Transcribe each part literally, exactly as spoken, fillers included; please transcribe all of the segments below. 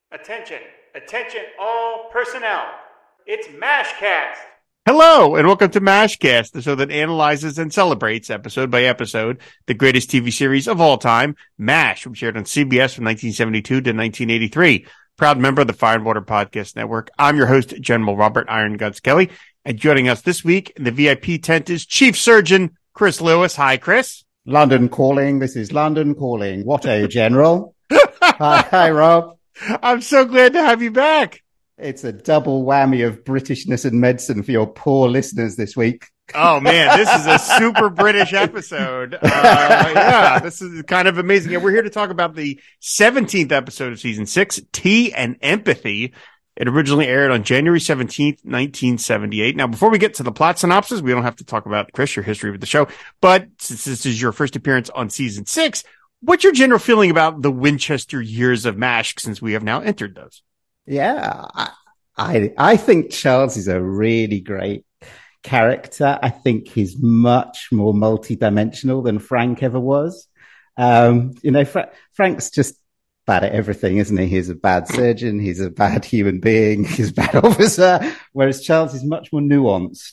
Attention, attention all personnel. It's MASHcast. Hello, and welcome to MASHcast, the show that analyzes and celebrates, episode by episode, the greatest T V series of all time, MASH, which aired on C B S from nineteen seventy-two to nineteen eighty-three. Proud member of the Fire and Water Podcast Network. I'm your host, General Robert Iron Guts Kelly, and joining us this week in the V I P tent is Chief Surgeon Chris Lewis. Hi, Chris. London calling. This is London calling. What a general. hi, hi, Rob. I'm so glad to have you back. It's a double whammy of Britishness and medicine for your poor listeners this week. Oh, man, this is a super British episode. Uh, yeah, this is kind of amazing. And we're here to talk about the seventeenth episode of season six, Tea and Empathy. It originally aired on January seventeenth, nineteen seventy-eight. Now, before we get to the plot synopsis, we don't have to talk about, Chris, your history with the show. But since this is your first appearance on season six, what's your general feeling about the Winchester years of MASH since we have now entered those? Yeah, I, I, I think Charles is a really great character. I think he's much more multidimensional than Frank ever was. Um, you know, Fra- Frank's just bad at everything, isn't he? He's a bad surgeon. He's a bad human being. He's a bad officer. Whereas Charles is much more nuanced.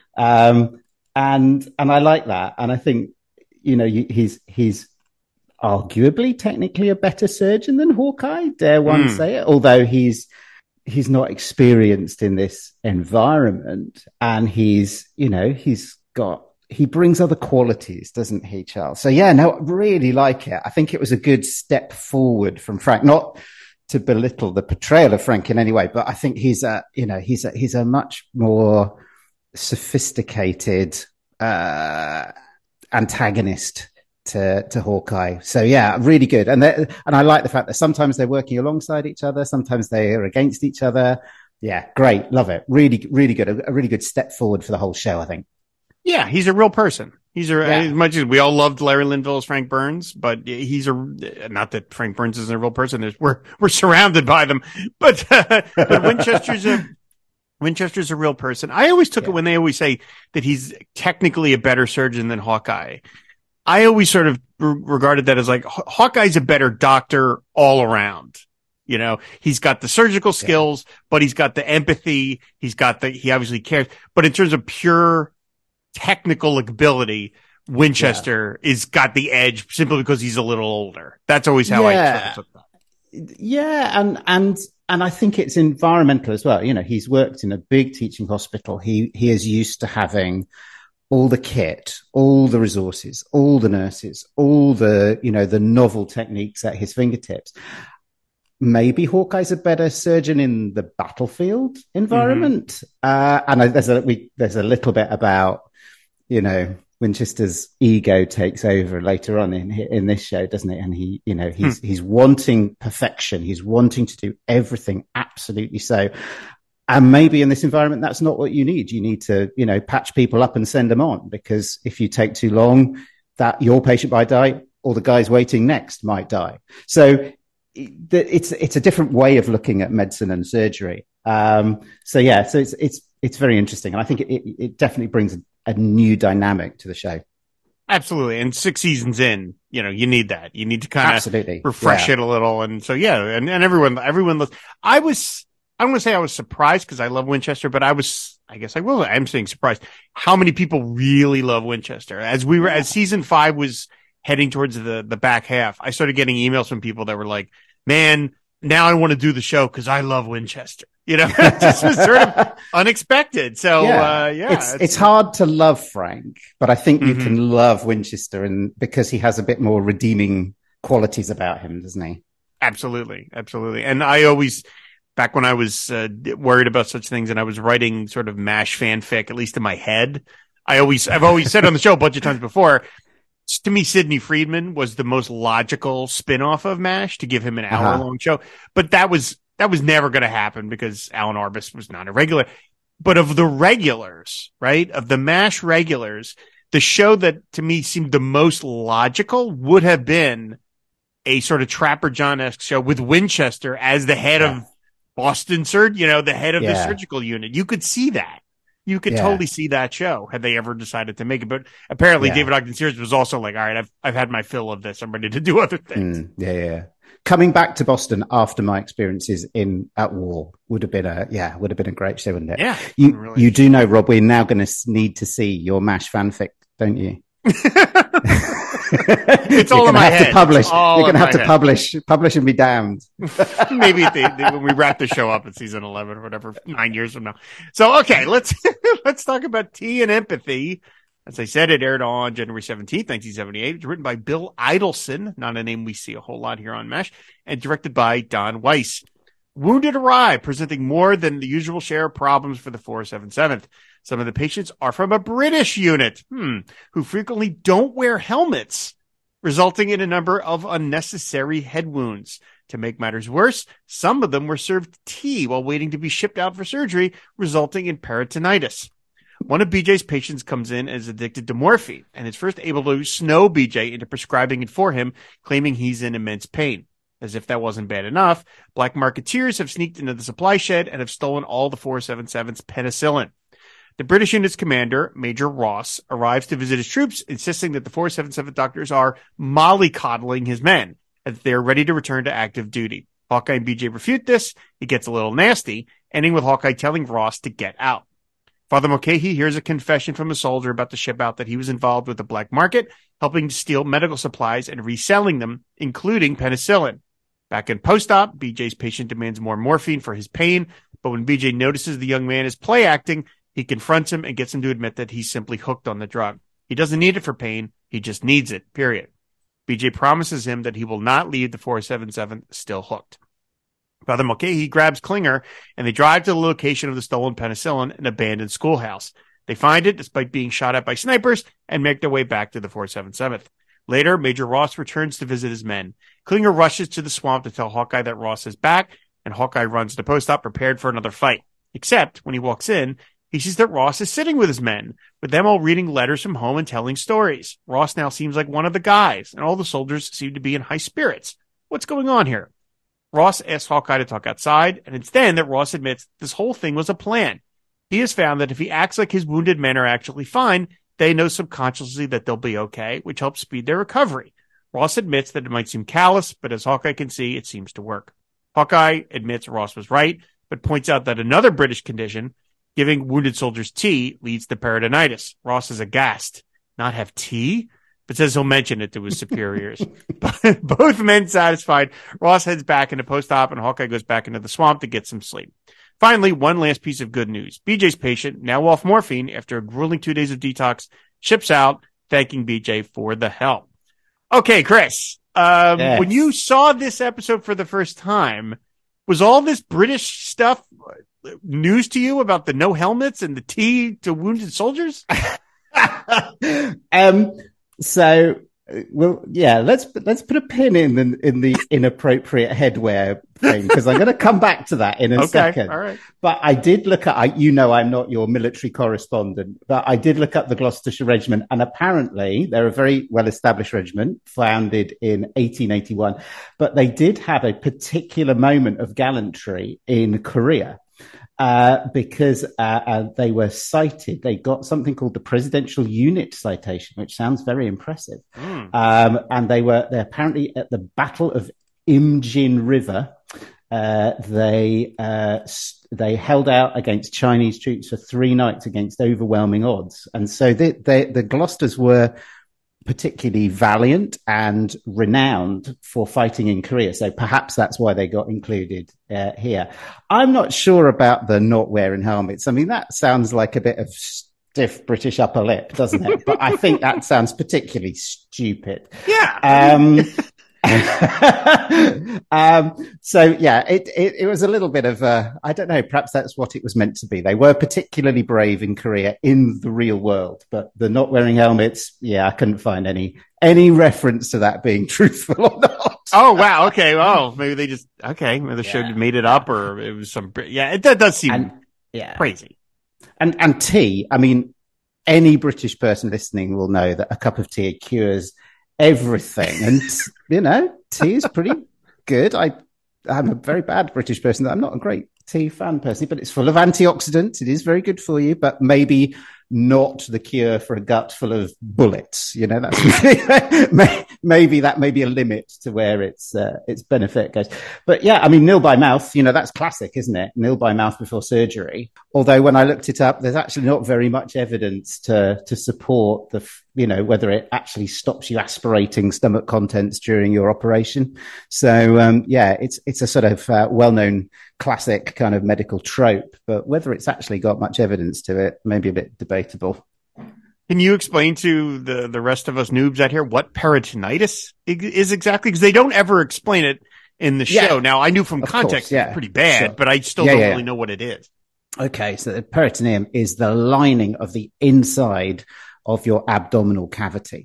Um, and, and I like that. And I think, you know, he's, he's arguably technically a better surgeon than Hawkeye. Dare one mm. say it? Although he's, he's not experienced in this environment, and he's, you know, he's got, he brings other qualities, doesn't he, Charles? So yeah, no, really like it. I think it was a good step forward from Frank, not to belittle the portrayal of Frank in any way, but I think he's a, you know, he's a, he's a much more sophisticated, uh, antagonist to, to Hawkeye. So yeah, really good. And and I like the fact that sometimes they're working alongside each other. Sometimes they are against each other. Yeah, great. Love it. Really, really good. A, a really good step forward for the whole show, I think. Yeah, he's a real person. He's a, yeah. as much as we all loved Larry Linville as Frank Burns, but he's a, not that Frank Burns isn't a real person. There's, we're, we're surrounded by them, but, uh, but Winchester's a, Winchester's a real person. I always took yeah. it when they always say that he's technically a better surgeon than Hawkeye. I always sort of re- regarded that as like Hawkeye's a better doctor all around. You know, he's got the surgical skills, yeah. but he's got the empathy. He's got the, he obviously cares, but in terms of pure technical ability, Winchester yeah. is got the edge simply because he's a little older. That's always how yeah. I sort of took that. Yeah. And, and, and I think it's environmental as well. You know, he's worked in a big teaching hospital. He, he is used to having all the kit, all the resources, all the nurses, all the, you know, the novel techniques at his fingertips. Maybe Hawkeye's a better surgeon in the battlefield environment. Mm-hmm. Uh, and I, there's a, we, there's a little bit about, you know, Winchester's ego takes over later on in, in this show, doesn't it? And he, you know, he's, hmm. he's wanting perfection. He's wanting to do everything absolutely so. And maybe in this environment, that's not what you need. You need to, you know, patch people up and send them on, because if you take too long, that your patient might die or the guys waiting next might die. So it's, it's a different way of looking at medicine and surgery. Um, so yeah, so it's, it's, it's very interesting. And I think it, it, it definitely brings a, a new dynamic to the show. Absolutely. And six seasons in, you know, you need that. You need to kind of refresh yeah. it a little. And so, yeah, and, and everyone, everyone, I was, I don't want to say I was surprised because I love Winchester, but I was, I guess I will. I'm saying surprised how many people really love Winchester. As we were, as season five was heading towards the, the back half, I started getting emails from people that were like, man, now I want to do the show because I love Winchester. You know, it just was sort of unexpected. So, yeah, uh, yeah it's, it's, it's hard to love Frank, but I think you mm-hmm. can love Winchester, and because he has a bit more redeeming qualities about him, doesn't he? Absolutely. Absolutely. And I always, back when I was uh, worried about such things and I was writing sort of MASH fanfic, at least in my head, I always, I've always said on the show a bunch of times before, to me, Sidney Friedman was the most logical spin-off of MASH to give him an hour long uh-huh. show. But that was, that was never going to happen because Alan Arbus was not a regular. But of the regulars, right, of the MASH regulars, the show that to me seemed the most logical would have been a sort of Trapper John-esque show with Winchester as the head yeah. of Boston Surg, you know, the head of yeah. the surgical unit. You could see that. You could yeah. totally see that show had they ever decided to make it. But apparently yeah. David Ogden Sears was also like, all right, I've, I've had my fill of this. I'm ready to do other things. Mm, yeah, yeah. coming back to Boston after my experiences in at war would have been a yeah would have been a great show, wouldn't it? Yeah, you really you do know, Rob, we're now going to need to see your MASH fanfic, don't you? It's all in my have head. To publish. You're going to have to head. publish, publish and be damned. Maybe they, they, when we wrap the show up at season eleven or whatever, nine years from now. So, okay, let's let's talk about Tea and Empathy. As I said, it aired on January seventeenth, nineteen seventy-eight. It's written by Bill Idelson, not a name we see a whole lot here on MASH, and directed by Don Weiss. Wounded arrive, presenting more than the usual share of problems for the four seventy-seventh. Some of the patients are from a British unit, hmm, who frequently don't wear helmets, resulting in a number of unnecessary head wounds. To make matters worse, some of them were served tea while waiting to be shipped out for surgery, resulting in peritonitis. One of B J's patients comes in and is addicted to morphine, and is first able to snow B J into prescribing it for him, claiming he's in immense pain. As if that wasn't bad enough, black marketeers have sneaked into the supply shed and have stolen all the four seventy-seven's penicillin. The British unit's commander, Major Ross, arrives to visit his troops, insisting that the four seventy-seven doctors are mollycoddling his men, and that they are ready to return to active duty. Hawkeye and B J refute this. It gets a little nasty, ending with Hawkeye telling Ross to get out. Father Mulcahy hears a confession from a soldier about to ship out that he was involved with the black market, helping to steal medical supplies and reselling them, including penicillin. Back in post-op, B J's patient demands more morphine for his pain, but when B J notices the young man is play acting, he confronts him and gets him to admit that he's simply hooked on the drug. He doesn't need it for pain, he just needs it, period. B J promises him that he will not leave the four seventy-seven still hooked. Father Mulcahy grabs Klinger, and they drive to the location of the stolen penicillin, an abandoned schoolhouse. They find it despite being shot at by snipers and make their way back to the four seventy-seventh. Later, Major Ross returns to visit his men. Klinger rushes to the swamp to tell Hawkeye that Ross is back, and Hawkeye runs to post-op prepared for another fight. Except, when he walks in, he sees that Ross is sitting with his men, with them all reading letters from home and telling stories. Ross now seems like one of the guys, and all the soldiers seem to be in high spirits. What's going on here? Ross asks Hawkeye to talk outside, and it's then that Ross admits this whole thing was a plan. He has found that if he acts like his wounded men are actually fine, they know subconsciously that they'll be okay, which helps speed their recovery. Ross admits that it might seem callous, but as Hawkeye can see, it seems to work. Hawkeye admits Ross was right, but points out that another British condition, giving wounded soldiers tea, leads to peritonitis. Ross is aghast. Not have tea? But says he'll mention it to his superiors. Both men satisfied, Ross heads back into post-op, and Hawkeye goes back into the swamp to get some sleep. Finally, one last piece of good news. B J's patient, now off morphine after a grueling two days of detox, ships out, thanking B J for the help. Okay, Chris, um, yes. When you saw this episode for the first time, was all this British stuff news to you about the no helmets and the tea to wounded soldiers? um, so, well, yeah, let's let's put a pin in the, in the inappropriate headwear thing, because I'm going to come back to that in a okay, second. All right. But I did look at, I, you know, I'm not your military correspondent, but I did look up the Gloucestershire Regiment, and apparently they're a very well-established regiment, founded in eighteen eighty-one, but they did have a particular moment of gallantry in Korea. Uh, because uh, uh, they were cited, they got something called the Presidential Unit Citation, which sounds very impressive. Mm. Um, and they were they apparently at the Battle of Imjin River. Uh, they uh, they held out against Chinese troops for three nights against overwhelming odds, and so they, they, the Gloucesters were particularly valiant and renowned for fighting in Korea. So perhaps that's why they got included uh, here. I'm not sure about the not wearing helmets. I mean, that sounds like a bit of stiff British upper lip, doesn't it? But I think that sounds particularly stupid. Yeah. Um, um, so yeah, it, it, it was a little bit of a, I don't know, perhaps that's what it was meant to be. They were particularly brave in Korea in the real world, but the not wearing helmets, yeah, I couldn't find any, any reference to that being truthful or not. Oh, wow. Okay. Well, maybe they just, okay. Maybe the show yeah. made it up, or it was some, yeah, it, that does seem and, yeah. crazy. And, and tea, I mean, any British person listening will know that a cup of tea cures everything. And, you know, tea is pretty good. I, I'm a very bad British person. I'm not a great tea fan personally, but it's full of antioxidants. It is very good for you, but maybe not the cure for a gut full of bullets. You know, that's maybe that may be a limit to where its uh, its benefit goes. But yeah, I mean, nil by mouth, you know, that's classic, isn't it? Nil by mouth before surgery. Although when I looked it up, there's actually not very much evidence to to support the, you know, whether it actually stops you aspirating stomach contents during your operation. So um, yeah, it's it's a sort of uh, well-known classic kind of medical trope, but whether it's actually got much evidence to it, maybe a bit debatable. Can you explain to the, the rest of us noobs out here what peritonitis is exactly? Because they don't ever explain it in the show. Yeah, now, I knew from context course, yeah. It's pretty bad, sure. but I still yeah, don't yeah. really know what it is. Okay, so the peritoneum is the lining of the inside of your abdominal cavity.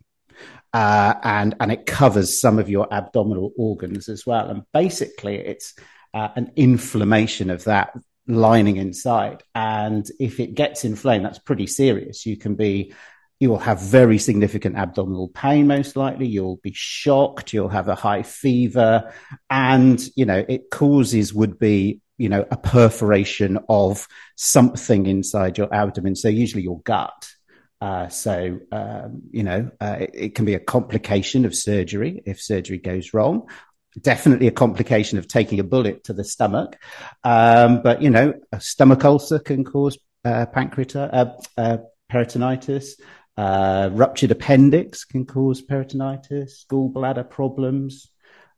Uh, and, and it covers some of your abdominal organs as well. And basically, it's uh, an inflammation of that lining inside. And if it gets inflamed, that's pretty serious. You can be, you will have very significant abdominal pain, most likely. You'll be shocked. You'll have a high fever. And, you know, it causes would be, you know, a perforation of something inside your abdomen. So usually your gut. Uh, so, um, you know, uh, it, it can be a complication of surgery if surgery goes wrong. Definitely a complication of taking a bullet to the stomach. Um, but, you know, a stomach ulcer can cause uh, pancreatitis, uh, uh, peritonitis. Uh, ruptured appendix can cause peritonitis, gallbladder problems.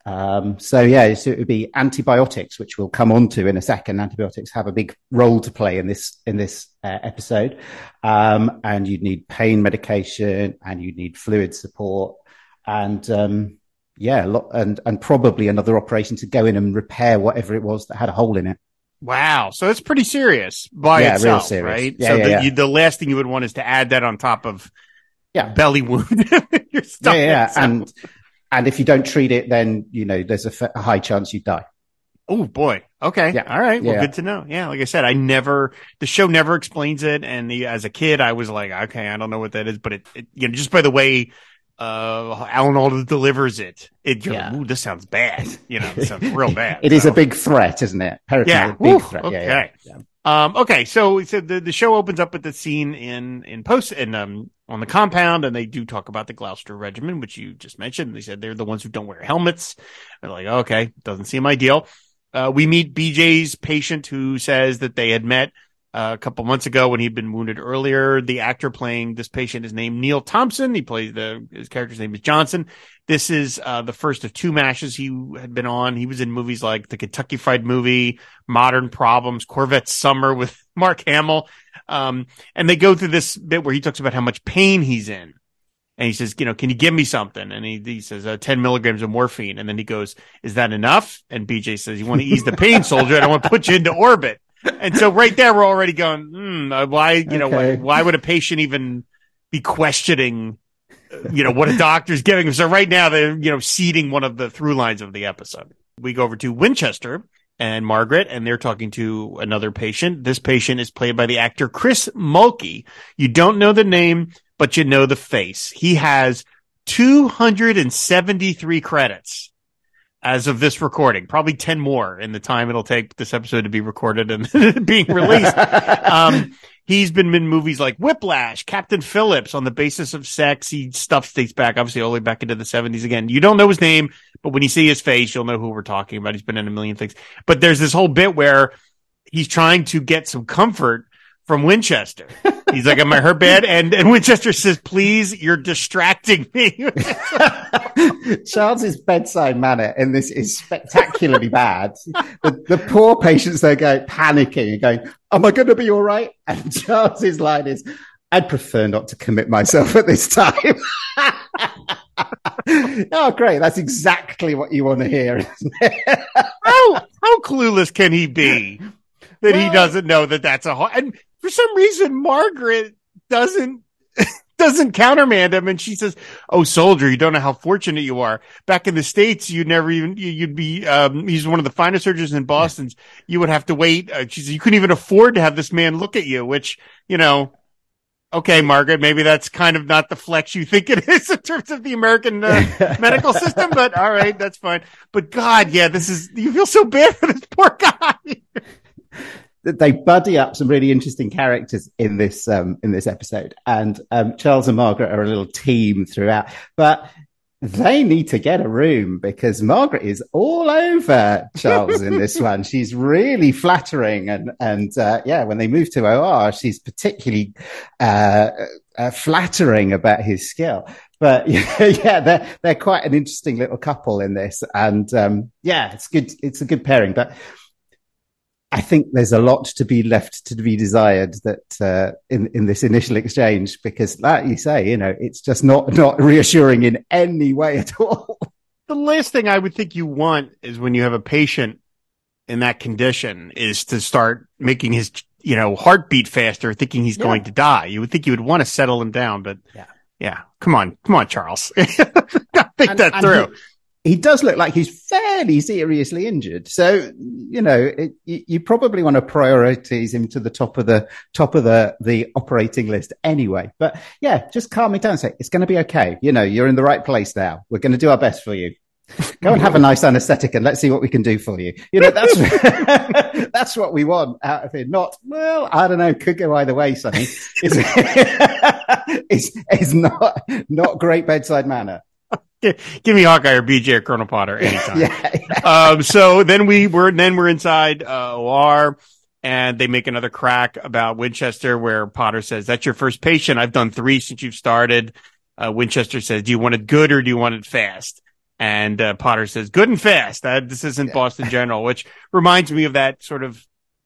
Um, so, yeah, so it would be antibiotics, which we'll come on to in a second. Antibiotics have a big role to play in this in this uh, episode. Um, and you'd need pain medication and you'd need fluid support. And, um, yeah, a lot, and, and probably another operation to go in and repair whatever it was that had a hole in it. Wow. So it's pretty serious by yeah, itself, real serious. Right? Yeah, so yeah, the, yeah. You, the last thing you would want is to add that on top of yeah. belly wound. Your stomach, yeah, yeah. So. And, and if you don't treat it, then, you know, there's a, f- a high chance you die. Oh boy. Okay. Yeah. All right. Well, yeah. good to know. Yeah. Like I said, I never, the show never explains it. And the, as a kid, I was like, okay, I don't know what that is, but it, it you know, just by the way, uh, Alan Alda delivers it. It, you're yeah. like, ooh, this sounds bad. You know, it sounds real bad. It so. is a big threat, isn't it? Peritonitis, yeah. big Ooh, threat. Okay. Yeah, yeah. Um, okay. So, so the, the show opens up with the scene in, in post in, um, on the compound, and they do talk about the Gloucester Regiment, which you just mentioned. They said they're the ones who don't wear helmets. They're like, okay, doesn't seem ideal. Uh, we meet B J's patient who says that they had met uh, a couple months ago when he'd been wounded earlier. The actor playing this patient is named Neil Thompson. He plays the, his character's name is Johnson. This is uh, the first of two MASHs he had been on. He was in movies like the Kentucky Fried Movie, Modern Problems, Corvette Summer with Mark Hamill. Um, and they go through this bit where he talks about how much pain he's in. And he says, you know, can you give me something? And he, he says, uh, ten milligrams of morphine. And then he goes, is that enough? And B J says, you want to ease the pain, soldier? I don't want to put you into orbit. And so right there, we're already going, hmm, uh, why, you okay. know, why, why would a patient even be questioning, you know, what a doctor's giving him? So right now they're, you know, seeding one of the through lines of the episode. We go over to Winchester and Margaret, and they're talking to another patient. This patient is played by the actor Chris Mulkey. You don't know the name, but you know the face. He has two hundred seventy-three credits as of this recording, probably ten more in the time it'll take this episode to be recorded and being released. um, he's been in movies like Whiplash, Captain Phillips, On the Basis of Sex. He stuff dates back, obviously, all the way back into the seventies again. You don't know his name, but when you see his face, you'll know who we're talking about. He's been in a million things. But there's this whole bit where he's trying to get some comfort from Winchester. He's like, am I hurt bad? And, and Winchester says, please, you're distracting me. Charles's bedside manner in this is spectacularly bad. The, the poor patients, they go panicking and going, am I going to be all right? And Charles's line is, I'd prefer not to commit myself at this time. Oh, great. That's exactly what you want to hear, isn't it? how, how clueless can he be that well, he doesn't know that that's a hard, and for some reason, Margaret doesn't doesn't countermand him, and she says, "Oh, soldier, you don't know how fortunate you are. Back in the States, you never even you'd be. Um, he's one of the finest surgeons in Boston. You would have to wait. Uh, she says you couldn't even afford to have this man look at you. Which, you know, okay, Margaret, maybe that's kind of not the flex you think it is in terms of the American uh, medical system. But all right, that's fine. But God, yeah, this is you feel so bad for this poor guy." They buddy up some really interesting characters in this um, in this episode, and um, Charles and Margaret are a little team throughout. But They need to get a room because Margaret is all over Charles in this one. She's really flattering. And, and, uh, yeah, when they move to O R, she's particularly, uh, uh flattering about his skill. But yeah, they're, they're quite an interesting little couple in this. And, um, yeah, it's good. It's a good pairing, but I think there's a lot to be left to be desired that uh, in in this initial exchange, because, like you say, you know, it's just not not reassuring in any way at all. The last thing I would think you want is when you have a patient in that condition is to start making his, you know, heartbeat faster, thinking he's yeah. going to die. You would think you would want to settle him down, but yeah, yeah. Come on, come on, Charles, think and, that and through. He- He does look like he's fairly seriously injured. So, you know, it, you, you probably want to prioritize him to the top of the top of the, the operating list anyway. But yeah, just calm it down and say, it's going to be okay. You know, you're in the right place now. We're going to do our best for you. Go and have a nice anesthetic and let's see what we can do for you. You know, that's, that's what we want out of it. Not, well, I don't know, could go either way, Sonny. It's, it's, it's not, not great bedside manner. Give me Hawkeye or B J or Colonel Potter anytime. yeah, yeah. Um, so then we were, then we're inside, uh, O R, and they make another crack about Winchester where Potter says, that's your first patient. I've done three since you've started. Uh, Winchester says, do you want it good or do you want it fast? And, uh, Potter says, good and fast. Uh, this isn't yeah. Boston General, which reminds me of that sort of,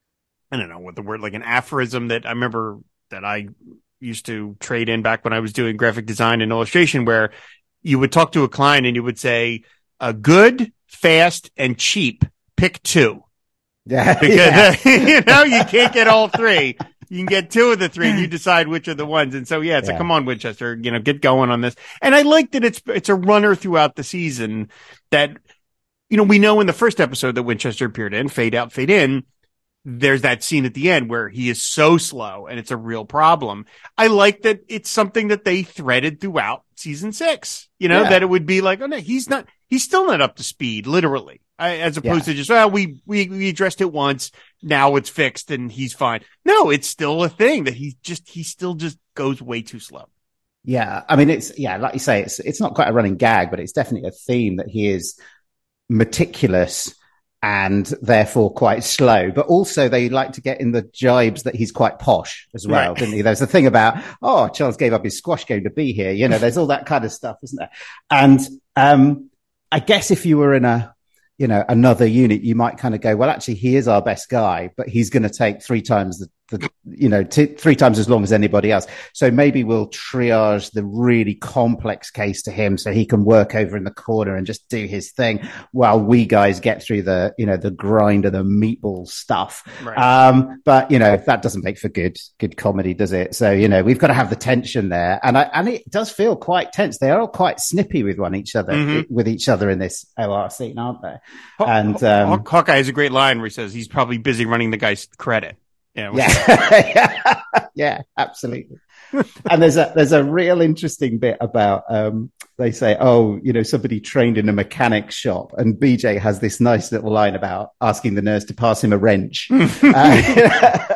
I don't know what the word, like an aphorism that I remember that I used to trade in back when I was doing graphic design and illustration, where you would talk to a client and you would say, uh, good, fast, and cheap. Pick two. Yeah. Because, yeah. uh, you know, you can't get all three. You can get two of the three and you decide which are the ones. And so, yeah, it's yeah. like, come on, Winchester, you know, get going on this. And I like that it's, it's a runner throughout the season that, you know, we know in the first episode that Winchester appeared in, fade out, fade in. There's that scene at the end where he is so slow and it's a real problem. I like that it's something that they threaded throughout season six, you know, yeah. that it would be like, oh no, he's not, he's still not up to speed, literally, I, as opposed yeah. to just, well, we, we, we addressed it once. Now it's fixed and he's fine. No, it's still a thing that he just, he still just goes way too slow. Yeah. I mean, it's, yeah, like you say, it's, it's not quite a running gag, but it's definitely a theme that he is meticulous and therefore quite slow, but also they like to get in the jibes that he's quite posh as well, right. didn't he? There's a thing about, oh, Charles gave up his squash game to be here. You know, there's all that kind of stuff, isn't there? And, um, I guess if you were in a, you know, another unit, you might kind of go, well, actually, he is our best guy, but he's going to take three times the, the you know, t- three times as long as anybody else. So maybe we'll triage the really complex case to him so he can work over in the corner and just do his thing while we guys get through the, you know, the grind of the meatball stuff. Right. Um, but, you know, that doesn't make for good, good comedy, does it? So, you know, we've got to have the tension there. And I, and it does feel quite tense. They are all quite snippy with one each other, mm-hmm. with each other in this O R scene, aren't they? Haw- and, um, Hawkeye has a great line where he says he's probably busy running the guy's credit. Yeah, yeah. yeah, absolutely. And there's a there's a real interesting bit about um they say, oh, you know, somebody trained in a mechanic shop, and B J has this nice little line about asking the nurse to pass him a wrench. uh,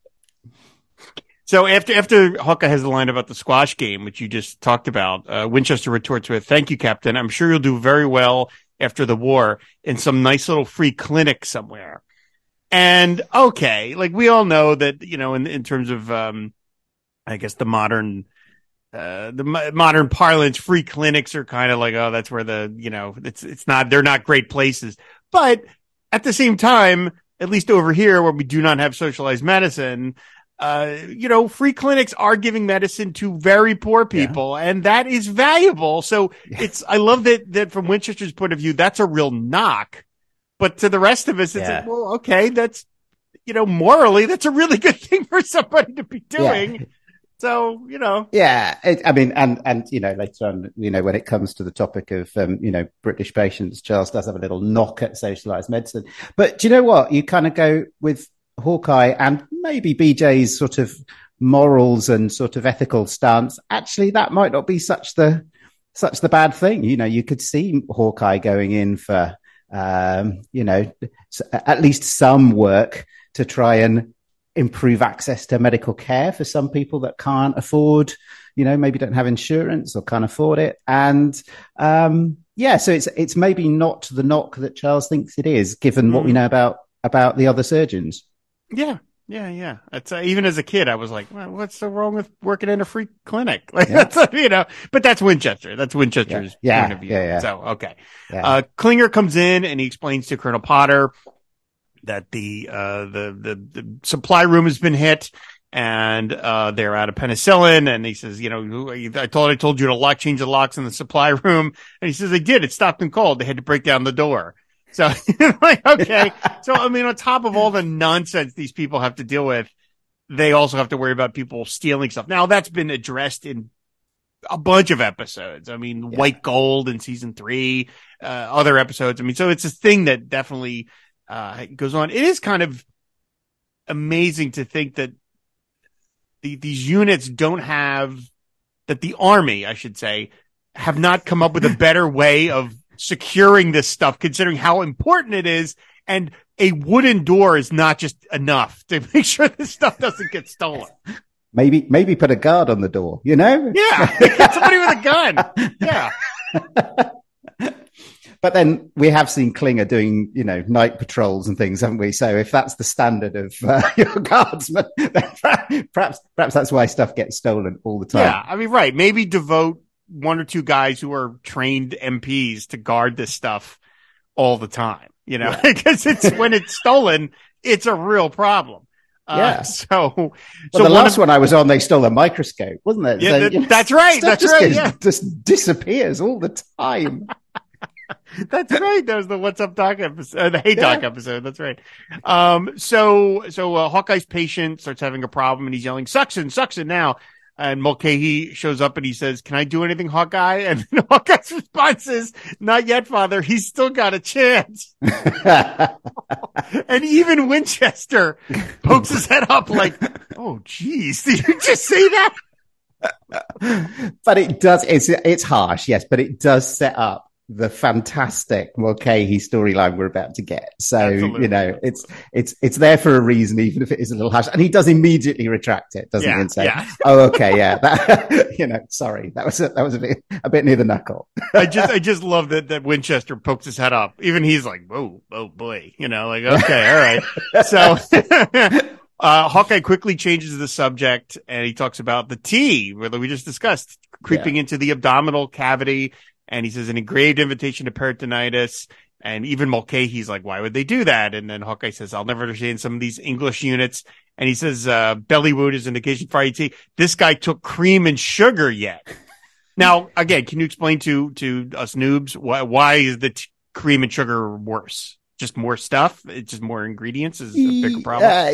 So after after Hawkeye has the line about the squash game, which you just talked about, uh, Winchester retorts with, "Thank you, Captain. I'm sure you'll do very well after the war in some nice little free clinic somewhere." And okay, like we all know that, you know, in, in terms of, um, I guess the modern, uh, the mo- modern parlance, free clinics are kind of like, oh, that's where the, you know, it's, it's not, they're not great places. But at the same time, at least over here where we do not have socialized medicine, uh, you know, free clinics are giving medicine to very poor people, yeah. and that is valuable. So yeah. it's, I love that, that from Winchester's point of view, that's a real knock. But to the rest of us, it's yeah. like, well, okay, that's, you know, morally, that's a really good thing for somebody to be doing. Yeah. So, you know. Yeah. It, I mean, and, and, you know, later on, you know, when it comes to the topic of, um, you know, British patients, Charles does have a little knock at socialized medicine. But do you know what? You kind of go with Hawkeye and maybe B J's sort of morals and sort of ethical stance. Actually, that might not be such the, such the bad thing. You know, you could see Hawkeye going in for, Um, you know, at least some work to try and improve access to medical care for some people that can't afford, you know, maybe don't have insurance or can't afford it. And, um, yeah, so it's, it's maybe not the knock that Charles thinks it is, given mm. what we know about, about the other surgeons. Yeah. Yeah, yeah. It's, uh, even as a kid, I was like, well, what's so wrong with working in a free clinic? Like, yeah. that's, you know, but that's Winchester. That's Winchester's yeah. point of view. Yeah, yeah. So, okay. Yeah. Uh, Klinger comes in and he explains to Colonel Potter that the, uh, the, the, the supply room has been hit and, uh, they're out of penicillin. And he says, you know, I thought I told you to lock, change the locks in the supply room. And he says, they did. It stopped and called. They had to break down the door. So, like, okay. So, I mean, on top of all the nonsense these people have to deal with, they also have to worry about people stealing stuff. Now, that's been addressed in a bunch of episodes. I mean, yeah. White Gold in season three, uh, other episodes. I mean, so it's a thing that definitely, uh, goes on. It is kind of amazing to think that the, these units don't have, that the army, I should say, have not come up with a better way of securing this stuff, considering how important it is. And a wooden door is not just enough to make sure this stuff doesn't get stolen. Maybe, maybe put a guard on the door, you know? Yeah. Somebody with a gun. Yeah. But then we have seen Klinger doing, you know, night patrols and things, haven't we? So if that's the standard of uh, your guardsmen, then perhaps, perhaps that's why stuff gets stolen all the time. Yeah. I mean, right. Maybe devote one or two guys who are trained M Ps to guard this stuff all the time, you know, because yeah. it's when it's stolen, it's a real problem. Yeah. Uh, so, well, so the last of, one I was on, they stole a microscope, wasn't it? Yeah, so, that, you know, that's right. That's just right. Gets, Yeah. Just disappears all the time. That's right. That was the What's Up Doc episode, uh, the Hey Doc yeah. episode. That's right. Um, so, so, uh, Hawkeye's patient starts having a problem and he's yelling, suction, suction now. And Mulcahy shows up and he says, can I do anything, Hawkeye? And then Hawkeye's response is, not yet, father. He's still got a chance. And even Winchester pokes his head up like, oh, geez, did you just say that? But it does, it's, it's harsh, yes, but it does set up the fantastic Mulcahy storyline we're about to get. So, Absolutely. you know, it's, it's, it's there for a reason, even if it is a little harsh. And he does immediately retract it, doesn't yeah, he? And say, yeah. oh, okay. Yeah. That, you know, sorry. That was, a, that was a bit, a bit near the knuckle. I just, I just love that, that Winchester pokes his head up. Even he's like, oh, oh boy, you know, like, okay, all right. So, uh, Hawkeye quickly changes the subject and he talks about the T, where we just discussed, creeping yeah. into the abdominal cavity. And he says an engraved invitation to peritonitis. And even Mulcahy's like, why would they do that? And then Hawkeye says, I'll never understand some of these English units. And he says, uh, belly wound is indication for I E T. This guy took cream and sugar yet. Now, again, can you explain to, to us noobs why, why is the t- cream and sugar worse? Just more stuff? It's just more ingredients is a bigger problem. Uh,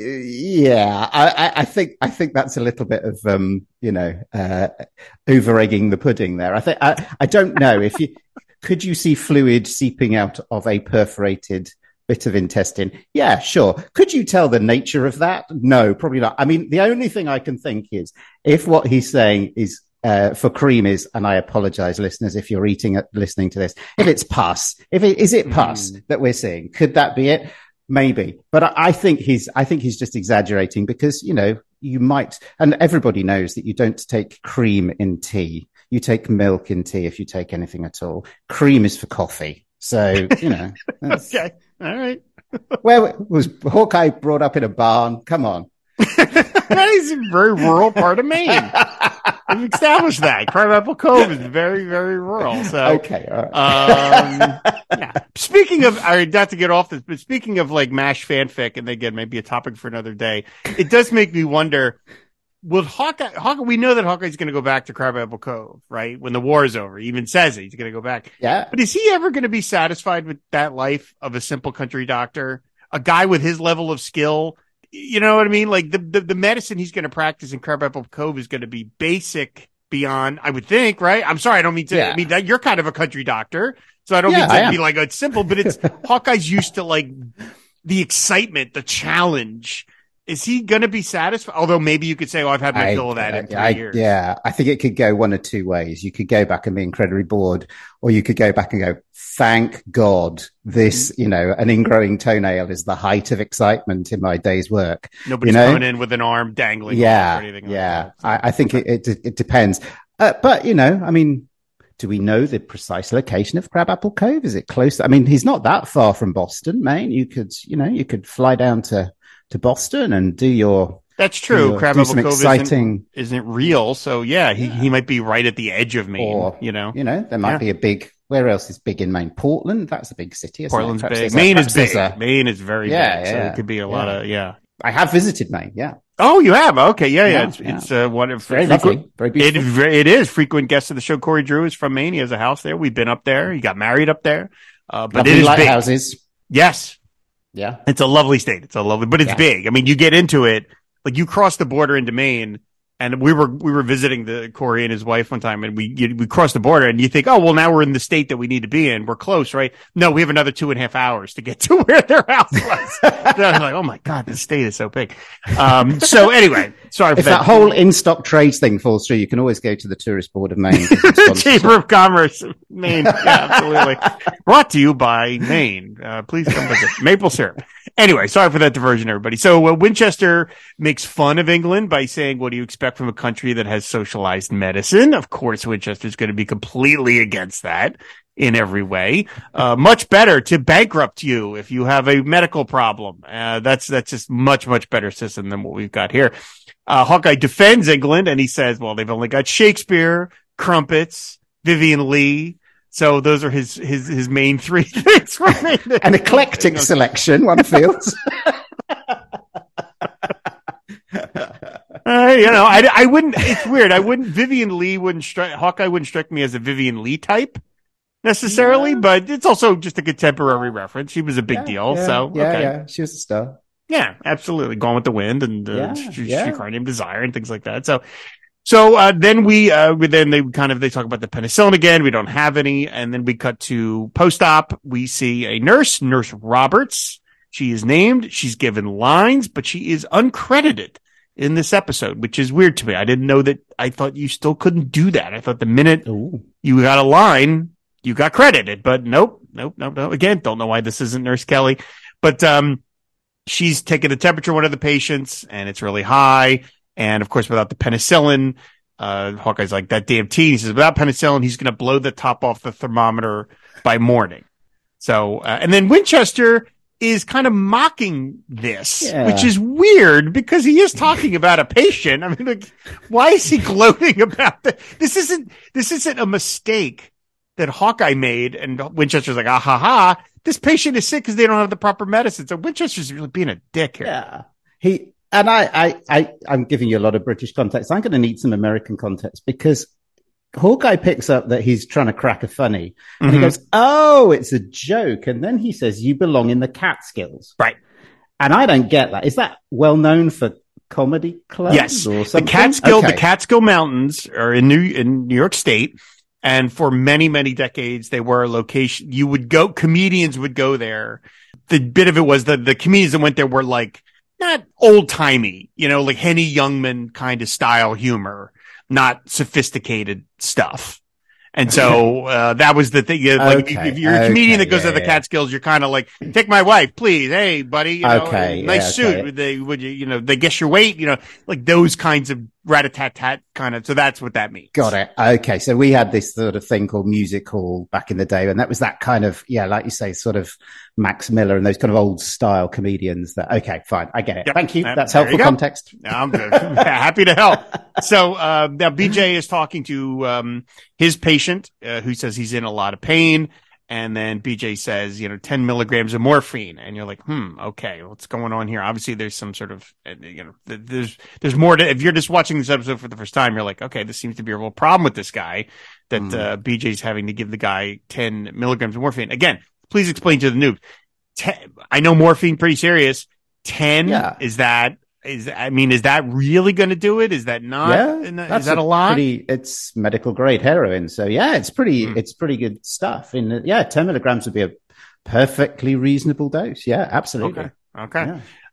yeah, I, I think I think that's a little bit of um, you know, uh, over egging the pudding there. I think I, I don't know if you could you see fluid seeping out of a perforated bit of intestine. Yeah, sure. Could you tell the nature of that? No, probably not. I mean, the only thing I can think is if what he's saying is. Uh, for cream is, and I apologize, listeners, if you're eating it, listening to this, if it's pus, if it, is it pus mm. that we're seeing? Could that be it? Maybe. But I, I think he's, I think he's just exaggerating because, you know, you might, and everybody knows that you don't take cream in tea. You take milk in tea if you take anything at all. Cream is for coffee. So, you know. Okay. All right. Where was Hawkeye brought up in a barn? Come on. That is a very rural part of Maine. We've established that. Crabapple Cove is very, very rural. So, okay. All right. um, yeah. Speaking of, I not to get off this, but speaking of like MASH fanfic, and again, maybe a topic for another day, it does make me wonder, will Hawkeye, Hawkeye, we know that Hawkeye's going to go back to Crabapple Cove, right? When the war is over. He even says it. He's going to go back. Yeah. But is he ever going to be satisfied with that life of a simple country doctor? A guy with his level of skill? You know what I mean? Like the, the, the medicine he's going to practice in Crabapple Cove is going to be basic beyond, I would think, right? I'm sorry. I don't mean to, yeah. I mean that you're kind of a country doctor. So I don't yeah, mean to be like, it's simple, but it's Hawkeye's used to like the excitement, the challenge, is he going to be satisfied? Although maybe you could say, "Oh, I've had my I, fill of that in three I, years." Yeah, I think it could go one of two ways. You could go back and be incredibly bored, or you could go back and go, "Thank God, this, you know, an ingrowing toenail is the height of excitement in my day's work." Nobody's you know? coming in with an arm dangling. Yeah, or anything yeah. like that. I, I think it, it it depends, uh, but you know, I mean. Do we know the precise location of Crabapple Cove? Is it close? I mean, he's not that far from Boston, Maine. You could, you know, you could fly down to, to Boston and do your. That's true. your, Crabapple Cove exciting, isn't, isn't real. So yeah, he, yeah. he might be right at the edge of Maine, or, you know, you know, there might yeah. be a big, where else is big in Maine? Portland. That's a big city. Isn't Portland's it? big. A, Maine is big. A, Maine is very yeah, big. Yeah, so it could be a yeah. lot of, yeah. I have visited Maine. Yeah. Oh, you have? Okay. Yeah. Yeah. Yeah, it's, yeah. it's, uh, one of Very frequent, lovely. Very beautiful. It, it is frequent guest of the show. Corey Drew is from Maine. He has a house there. We've been up there. He got married up there. Uh, but Lovely it is lighthouses. big. Yes. Yeah. It's a lovely state. It's a lovely, but it's Yeah. big. I mean, you get into it, like you cross the border into Maine, and we were, we were visiting the Corey and his wife one time, and we, you, we crossed the border, and you think, oh, well, now we're in the state that we need to be in. We're close, right? No, we have another two and a half hours to get to where their house was. I was like, oh my God, this state is so big. Um, so anyway, sorry for If that. that whole in-stock trades thing falls through, you can always go to the Tourist Board of Maine. Chamber of Commerce, Maine. Yeah, absolutely. Brought to you by Maine. Uh, please come visit. Maple syrup. Anyway, sorry for that diversion, everybody. So uh, Winchester makes fun of England by saying, what do you expect from a country that has socialized medicine? Of course, Winchester's going to be completely against that in every way. Uh, much better to bankrupt you if you have a medical problem. Uh, that's, that's just much, much better system than what we've got here. Uh, Hawkeye defends England and he says, well, they've only got Shakespeare, crumpets, Vivian Lee. So those are his, his, his main three things. An eclectic selection, one feels. Uh, you know, I, I wouldn't, it's weird. I wouldn't, Vivian Lee wouldn't strike, Hawkeye wouldn't strike me as a Vivian Lee type necessarily, yeah. But it's also just a contemporary reference. She was a big yeah, deal. Yeah, so, yeah, okay. yeah, she was a star. Yeah, absolutely. Gone with the Wind and uh, yeah, she, yeah. she named Desire and things like that. So, so, uh, then we, uh, we, then they kind of, they talk about the penicillin again. We don't have any. And then we cut to post-op. We see a nurse, Nurse Roberts. She is named. She's given lines, but she is uncredited in this episode, which is weird to me. I didn't know that. I thought you still couldn't do that. I thought the minute Ooh. you got a line, you got credited, but nope, nope, nope, nope. Again, don't know why this isn't Nurse Kelly, but, um, she's taking the temperature of one of the patients and it's really high. And of course, without the penicillin, uh, Hawkeye's like, that damn teen. He says, without penicillin, he's going to blow the top off the thermometer by morning. So, uh, and then Winchester is kind of mocking this, yeah. which is weird because he is talking about a patient. I mean, like, why is he gloating about that? This isn't, this isn't a mistake that Hawkeye made. And Winchester's like, ah, ha, ha. This patient is sick because they don't have the proper medicine. So Winchester's really being a dick here. Yeah. He, and I, I, I, I'm giving you a lot of British context. I'm going to need some American context because Hawkeye picks up that he's trying to crack a funny and mm-hmm. he goes, oh, it's a joke. And then he says, you belong in the Catskills. Right. And I don't get that. Is that well known for comedy clubs? Yes. Or something? The Catskill, okay. the Catskill Mountains are in New, in New York State. And for many, many decades, they were a location. You would go, comedians would go there. The bit of it was that the comedians that went there were like, not old timey, you know, like Henny Youngman kind of style humor, not sophisticated stuff. And so, uh, that was the thing. You know, like, okay, if you're a okay, comedian that goes yeah, to the yeah. Catskills, you're kind of like, take my wife, please. Hey, buddy, you know, okay, nice yeah, suit. okay. Would they, would you, you know, they guess your weight, you know, like those kinds of rat-a-tat-tat kind of. So that's what that means. Got it. Okay. So we had this sort of thing called music hall back in the day. And that was that kind of, yeah, like you say, sort of Max Miller and those kind of old style comedians that, okay, fine. I get it. Yep. Thank you. Yep. That's There helpful you go. context. I'm good. Happy to help. So, uh, now B J is talking to, um, his patient, uh, who says he's in a lot of pain. And then B J says, you know, ten milligrams of morphine. And you're like, hmm, okay, what's going on here? Obviously there's some sort of, you know, there's, there's more to, if you're just watching this episode for the first time, you're like, okay, this seems to be a real problem with this guy that, mm. uh, B J's having to give the guy ten milligrams of morphine. Again, please explain to the noob. ten, I know morphine pretty serious. ten, yeah. is that, is, I mean, is that really going to do it? Is that not? Yeah, is that a, a lot? Pretty, it's medical grade heroin. So yeah, it's pretty, mm. it's pretty good stuff. And yeah, ten milligrams would be a perfectly reasonable dose. Yeah, absolutely. Okay. Okay. Yeah.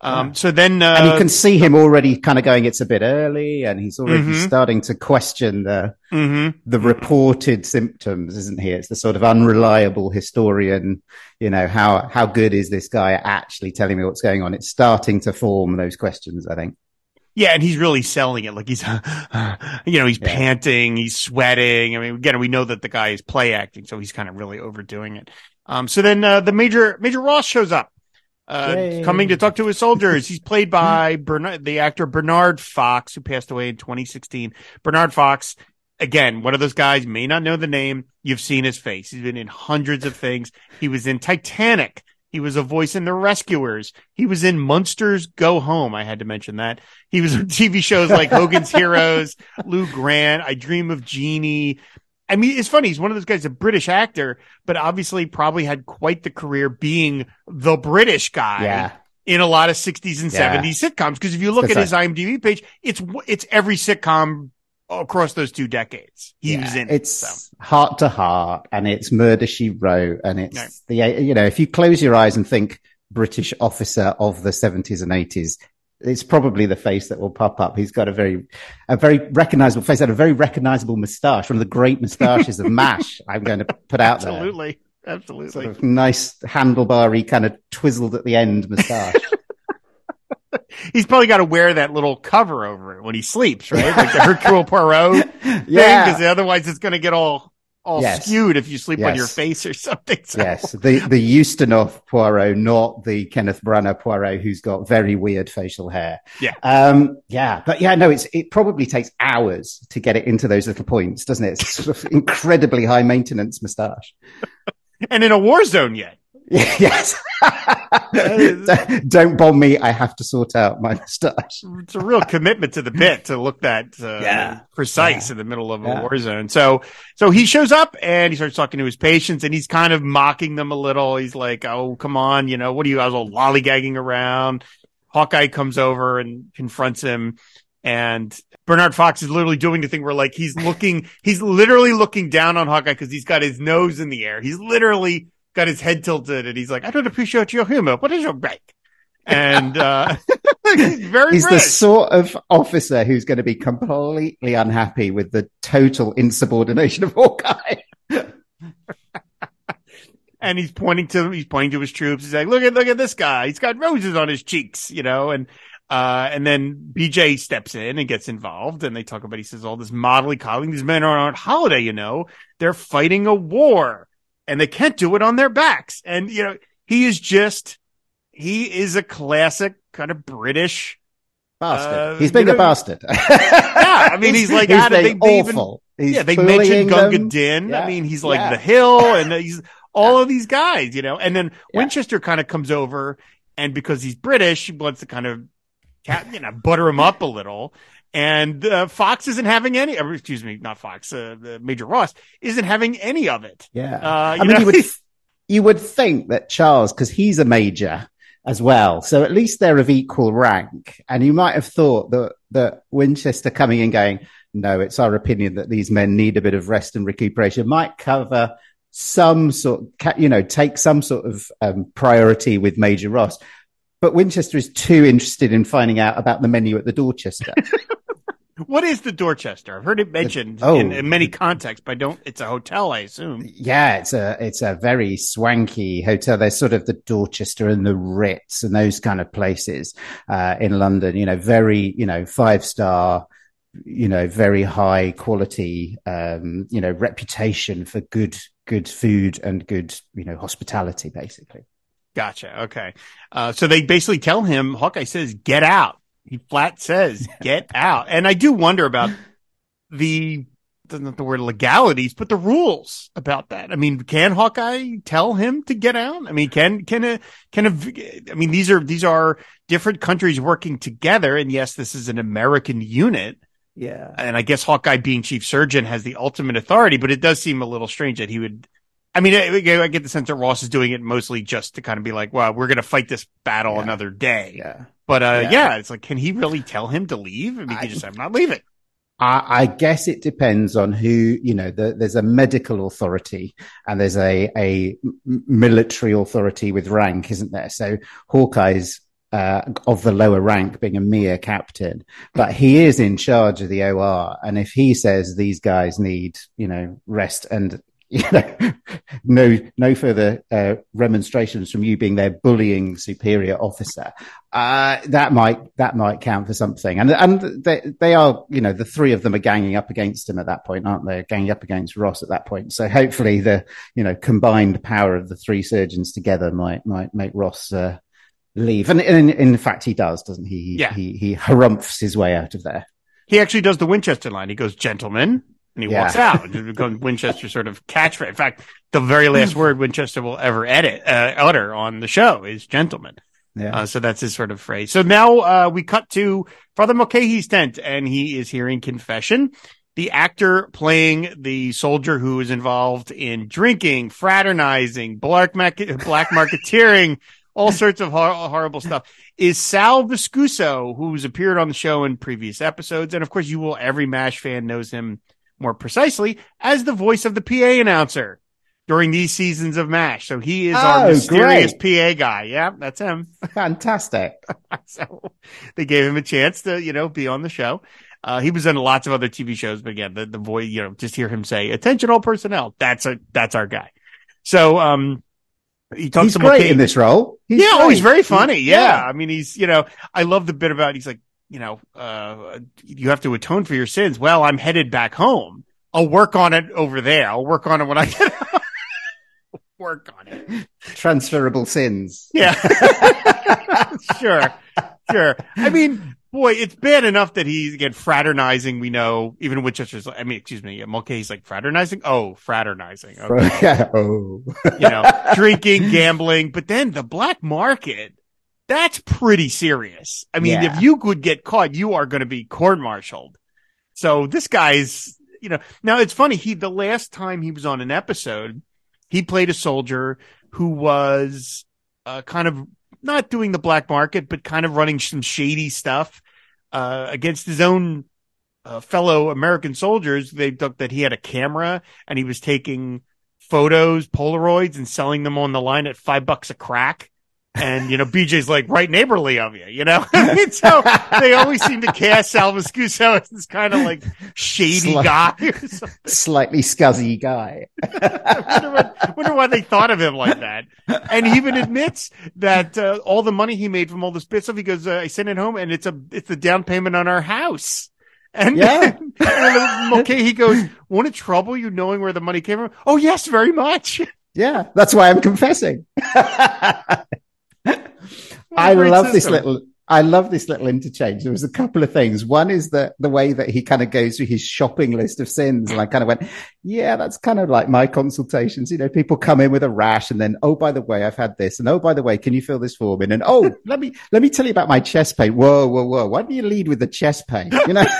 Um, Yeah. So then, uh, and you can see him already kind of going, it's a bit early, and he's already Mhm. starting to question the mhm. the reported symptoms, isn't he? It's the sort of unreliable historian, you know, how how good is this guy at actually telling me what's going on? It's starting to form those questions, I think. Yeah, and he's really selling it. Like he's, you know, he's Yeah. panting, he's sweating. I mean, again, we know that the guy is play acting, so he's kind of really overdoing it. Um, so then uh, the Major Major Ross shows up. Uh, Yay. coming to talk to his soldiers. He's played by Bernard, the actor Bernard Fox, who passed away in twenty sixteen. Bernard Fox, again, one of those guys, may not know the name. You've seen his face. He's been in hundreds of things. He was in Titanic. He was a voice in The Rescuers. He was in Munsters Go Home. I had to mention that. He was on T V shows like Hogan's Heroes, Lou Grant, I Dream of Jeannie. I mean, it's funny. He's one of those guys, a British actor, but obviously probably had quite the career being the British guy Yeah. in a lot of sixties and Yeah. seventies sitcoms. Because if you look at That's his IMDb page, it's it's every sitcom across those two decades he Yeah, was in. It's So. Heart to Heart, and it's Murder She Wrote, and it's Right. the, you know, if you close your eyes and think British officer of the seventies and eighties, it's probably the face that will pop up. He's got a very, a very recognizable face, and a very recognizable moustache, one of the great moustaches of MASH. I'm going to put out there. Absolutely. Absolutely. Sort of nice handlebar-y kind of twizzled at the end moustache. He's probably got to wear that little cover over it when he sleeps, right? Like the Hercule Poirot thing, Yeah. because otherwise it's going to get all all Yes. skewed if you sleep on Yes. your face or something. So. Yes, the the Ustinov Poirot, not the Kenneth Branagh Poirot, who's got very weird facial hair. Yeah. um, yeah, but yeah, no, it's it probably takes hours to get it into those little points, doesn't it? It's sort of incredibly high maintenance moustache. And in a war zone yet. Yes, don't, don't bomb me. I have to sort out my moustache. It's a real commitment to the bit to look that uh, Yeah. precise Yeah. in the middle of a Yeah. war zone. So, so he shows up and he starts talking to his patients and he's kind of mocking them a little. He's like, "Oh, come on, you know, what are you guys all lollygagging around?" Hawkeye comes over and confronts him, and Bernard Fox is literally doing the thing where like he's looking, he's literally looking down on Hawkeye because he's got his nose in the air. He's literally got his head tilted and he's like, "I don't appreciate your humor. What is your break?" And uh he's very He's the British. sort of officer who's going to be completely unhappy with the total insubordination of Hawkeye. And he's pointing to he's pointing to his troops. He's like, "Look at look at this guy. He's got roses on his cheeks," you know. And uh, and then B J steps in and gets involved, and they talk about. He says, "All this motley calling. These men are on holiday, you know. They're fighting a war, and they can't do it on their backs." And you know, he is just he is a classic kind of British. Bastard. Uh, he's being you a know- bastard. Yeah, I mean, he's like, he's how did being they- they even- awful. He's yeah, they bullying mentioned Gunga them. Din. Yeah. I mean, he's like Yeah. the Hill, and he's all of these guys, you know. And then Yeah. Winchester kind of comes over, and because he's British, he wants to kind of, ca- you know, butter him up a little. And uh, Fox isn't having any. Or, excuse me, not Fox. Uh, the Major Ross isn't having any of it. Yeah. Uh, you I mean, know? you would, you would think that Charles, because he's a major as well, so at least they're of equal rank. And you might have thought that, that Winchester coming in going, "No, it's our opinion that these men need a bit of rest and recuperation," might cover some sort, you know, take some sort of um, priority with Major Ross. But Winchester is too interested in finding out about the menu at the Dorchester. What is the Dorchester? I've heard it mentioned Oh. in, in many contexts, but I don't. It's a hotel, I assume. Yeah, it's a it's a very swanky hotel. There's sort of the Dorchester and the Ritz and those kind of places uh, in London. You know, very you know five star, you know, very high quality. Um, you know, reputation for good good food and good you know hospitality, basically. Gotcha. Okay. Uh, so they basically tell him, Hawkeye says, "Get out." He flat says, "Get out." And I do wonder about the, not the word legalities, but the rules about that. I mean, can Hawkeye tell him to get out? I mean, can, can a, can a, I mean, these are, these are different countries working together. And yes, this is an American unit. Yeah. And I guess Hawkeye being chief surgeon has the ultimate authority, but it does seem a little strange that he would, I mean, I, I get the sense that Ross is doing it mostly just to kind of be like, well, we're going to fight this battle Yeah. another day. Yeah. But, uh, Yeah. yeah. it's like, can he really tell him to leave? I mean, he I- can just say, "I'm not leaving." I, I guess it depends on who, you know, the, there's a medical authority and there's a, a m- military authority with rank, isn't there? So Hawkeye's uh, of the lower rank, being a mere captain, but he is in charge of the O R. And if he says these guys need, you know, rest and, you know, no, no further uh, remonstrations from you being their bullying superior officer, uh, that might, that might count for something. And, and they, they are, you know, the three of them are ganging up against him at that point, aren't they? Ganging up against Ross at that point. So hopefully the, you know, combined power of the three surgeons together might, might make Ross, uh, leave. And, and in, in fact, he does, doesn't he? He, yeah. he, he harumphs his way out of there. He actually does the Winchester line. He goes, gentlemen. And he Yeah. walks out. It becomes Winchester sort of catchphrase. In fact, the very last word Winchester will ever edit, uh, utter on the show is gentleman. Yeah. Uh, so that's his sort of phrase. So now, uh, we cut to Father Mulcahy's tent and he is hearing confession. The actor playing the soldier who is involved in drinking, fraternizing, black, market, black marketeering, all sorts of hor- horrible stuff is Sal Viscuso, who's appeared on the show in previous episodes. And of course, you will, every MASH fan knows him more precisely as the voice of the P A announcer during these seasons of MASH. So he is Oh, our mysterious great. P A guy. Yeah, that's him. Fantastic. So they gave him a chance to, you know, be on the show. Uh, he was in lots of other T V shows, but again, the, the voice, you know, just hear him say, attention all personnel. That's a, that's our guy. So, um, he talks He's to great Mulcahy. in this role. He's yeah, oh, he's great. very funny. Yeah. Yeah. I mean, he's, you know, I love the bit about, he's like, you know, uh, you have to atone for your sins. Well, I'm headed back home. I'll work on it over there. I'll work on it when I get home. Work on it. Transferable sins. Yeah. Sure. Sure. I mean, boy, it's bad enough that he's, again, fraternizing. We know, even Winchester's, I mean, excuse me, Mulcahy's like fraternizing. Oh, fraternizing. Okay. Yeah. Oh. You know, drinking, gambling, but then the black market, that's pretty serious. I mean, Yeah. if you could get caught, you are going to be court-martialed. So this guy's, you know, now it's funny. He, the last time he was on an episode, he played a soldier who was, uh, kind of not doing the black market, but kind of running some shady stuff, uh, against his own, uh, fellow American soldiers. They thought that he had a camera and he was taking photos, Polaroids, and selling them on the line at five bucks a crack. And, you know, B J's like, right neighborly of you, you know? And so they always seem to cast Sal Viscuso as this kind of like shady Slight- guy or something. Slightly scuzzy guy. I wonder, what, wonder why they thought of him like that. And he even admits that, uh, all the money he made from all this bit stuff, he goes, uh, I sent it home and it's a, it's the down payment on our house. And, Yeah. and okay, he goes, won't it trouble you knowing where the money came from? Oh, yes, very much. Yeah. That's why I'm confessing. I Great love this system. little, I love this little interchange. There was a couple of things. One is that the way that he kind of goes through his shopping list of sins. And I kind of went, yeah, that's kind of like my consultations. You know, people come in with a rash and then, oh, by the way, I've had this. And oh, by the way, can you fill this form in? And oh, let me, let me tell you about my chest pain. Whoa, whoa, whoa. Why don't you lead with the chest pain? You know?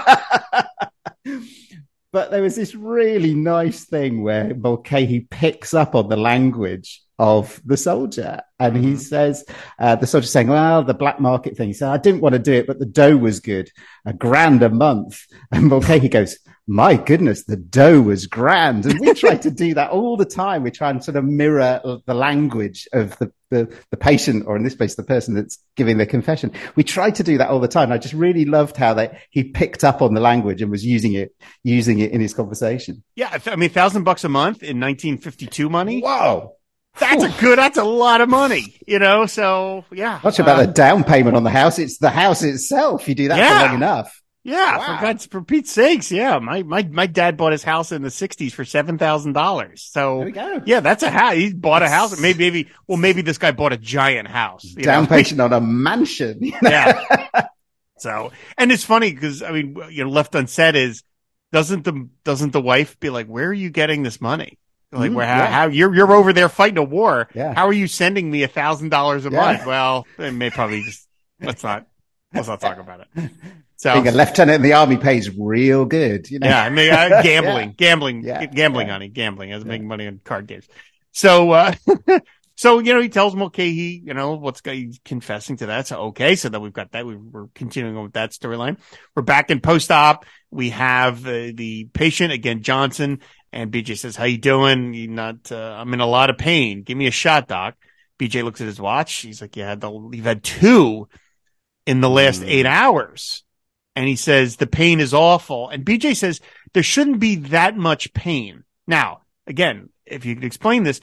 But there was this really nice thing where Mulcahy picks up on the language of the soldier. And he Mhm. says, uh, the soldier's saying, well, the black market thing. He said, I didn't want to do it, but the dough was good. A grand a month. And Mulcahy goes, my goodness, the dough was grand. And we try to do that all the time. We try and sort of mirror the language of the, the, the patient, or in this case, the person that's giving the confession. We try to do that all the time. I just really loved how they, he picked up on the language and was using it, using it in his conversation. Yeah. I mean, thousand bucks a month in nineteen fifty-two money. Whoa. That's a good, that's a lot of money, you know? So yeah. Much about Uh, the down payment on the house. It's the house itself. You do that Yeah. for long enough. Yeah, Wow. for God's, for Pete's sakes. Yeah. My, my, my dad bought his house in the sixties for seven thousand dollars. So There we go. yeah, that's a house. He bought a house. Maybe, maybe, well, maybe this guy bought a giant house. you Down know? payment on a mansion. you know? Yeah. So, and it's funny because, I mean, you know, left unsaid is, doesn't the, doesn't the wife be like, where are you getting this money? Like, Mm, where, how, yeah. how, you're, you're over there fighting a war. Yeah. How are you sending me a thousand dollars a Yeah. month? Well, it may probably just, let's not, let's not talk about it. So, Being a lieutenant in the army pays real good. You know? yeah, I mean, uh, gambling, gambling, Yeah. g- gambling, Yeah. honey, gambling. I was Yeah. making money on card games. So, uh, so, you know, he tells Mulcahy, you know, what's he's confessing to that. So, okay. So then we've got that. We, we're continuing on with that storyline. We're back in post-op. We have uh, the patient again, Johnson, and B J says, how you doing? You not, uh, I'm in a lot of pain. Give me a shot, doc. B J looks at his watch. He's like, yeah, the, you've had two in the last mm. eight hours. And he says, the pain is awful. And B J says, there shouldn't be that much pain. Now, again, if you could explain this,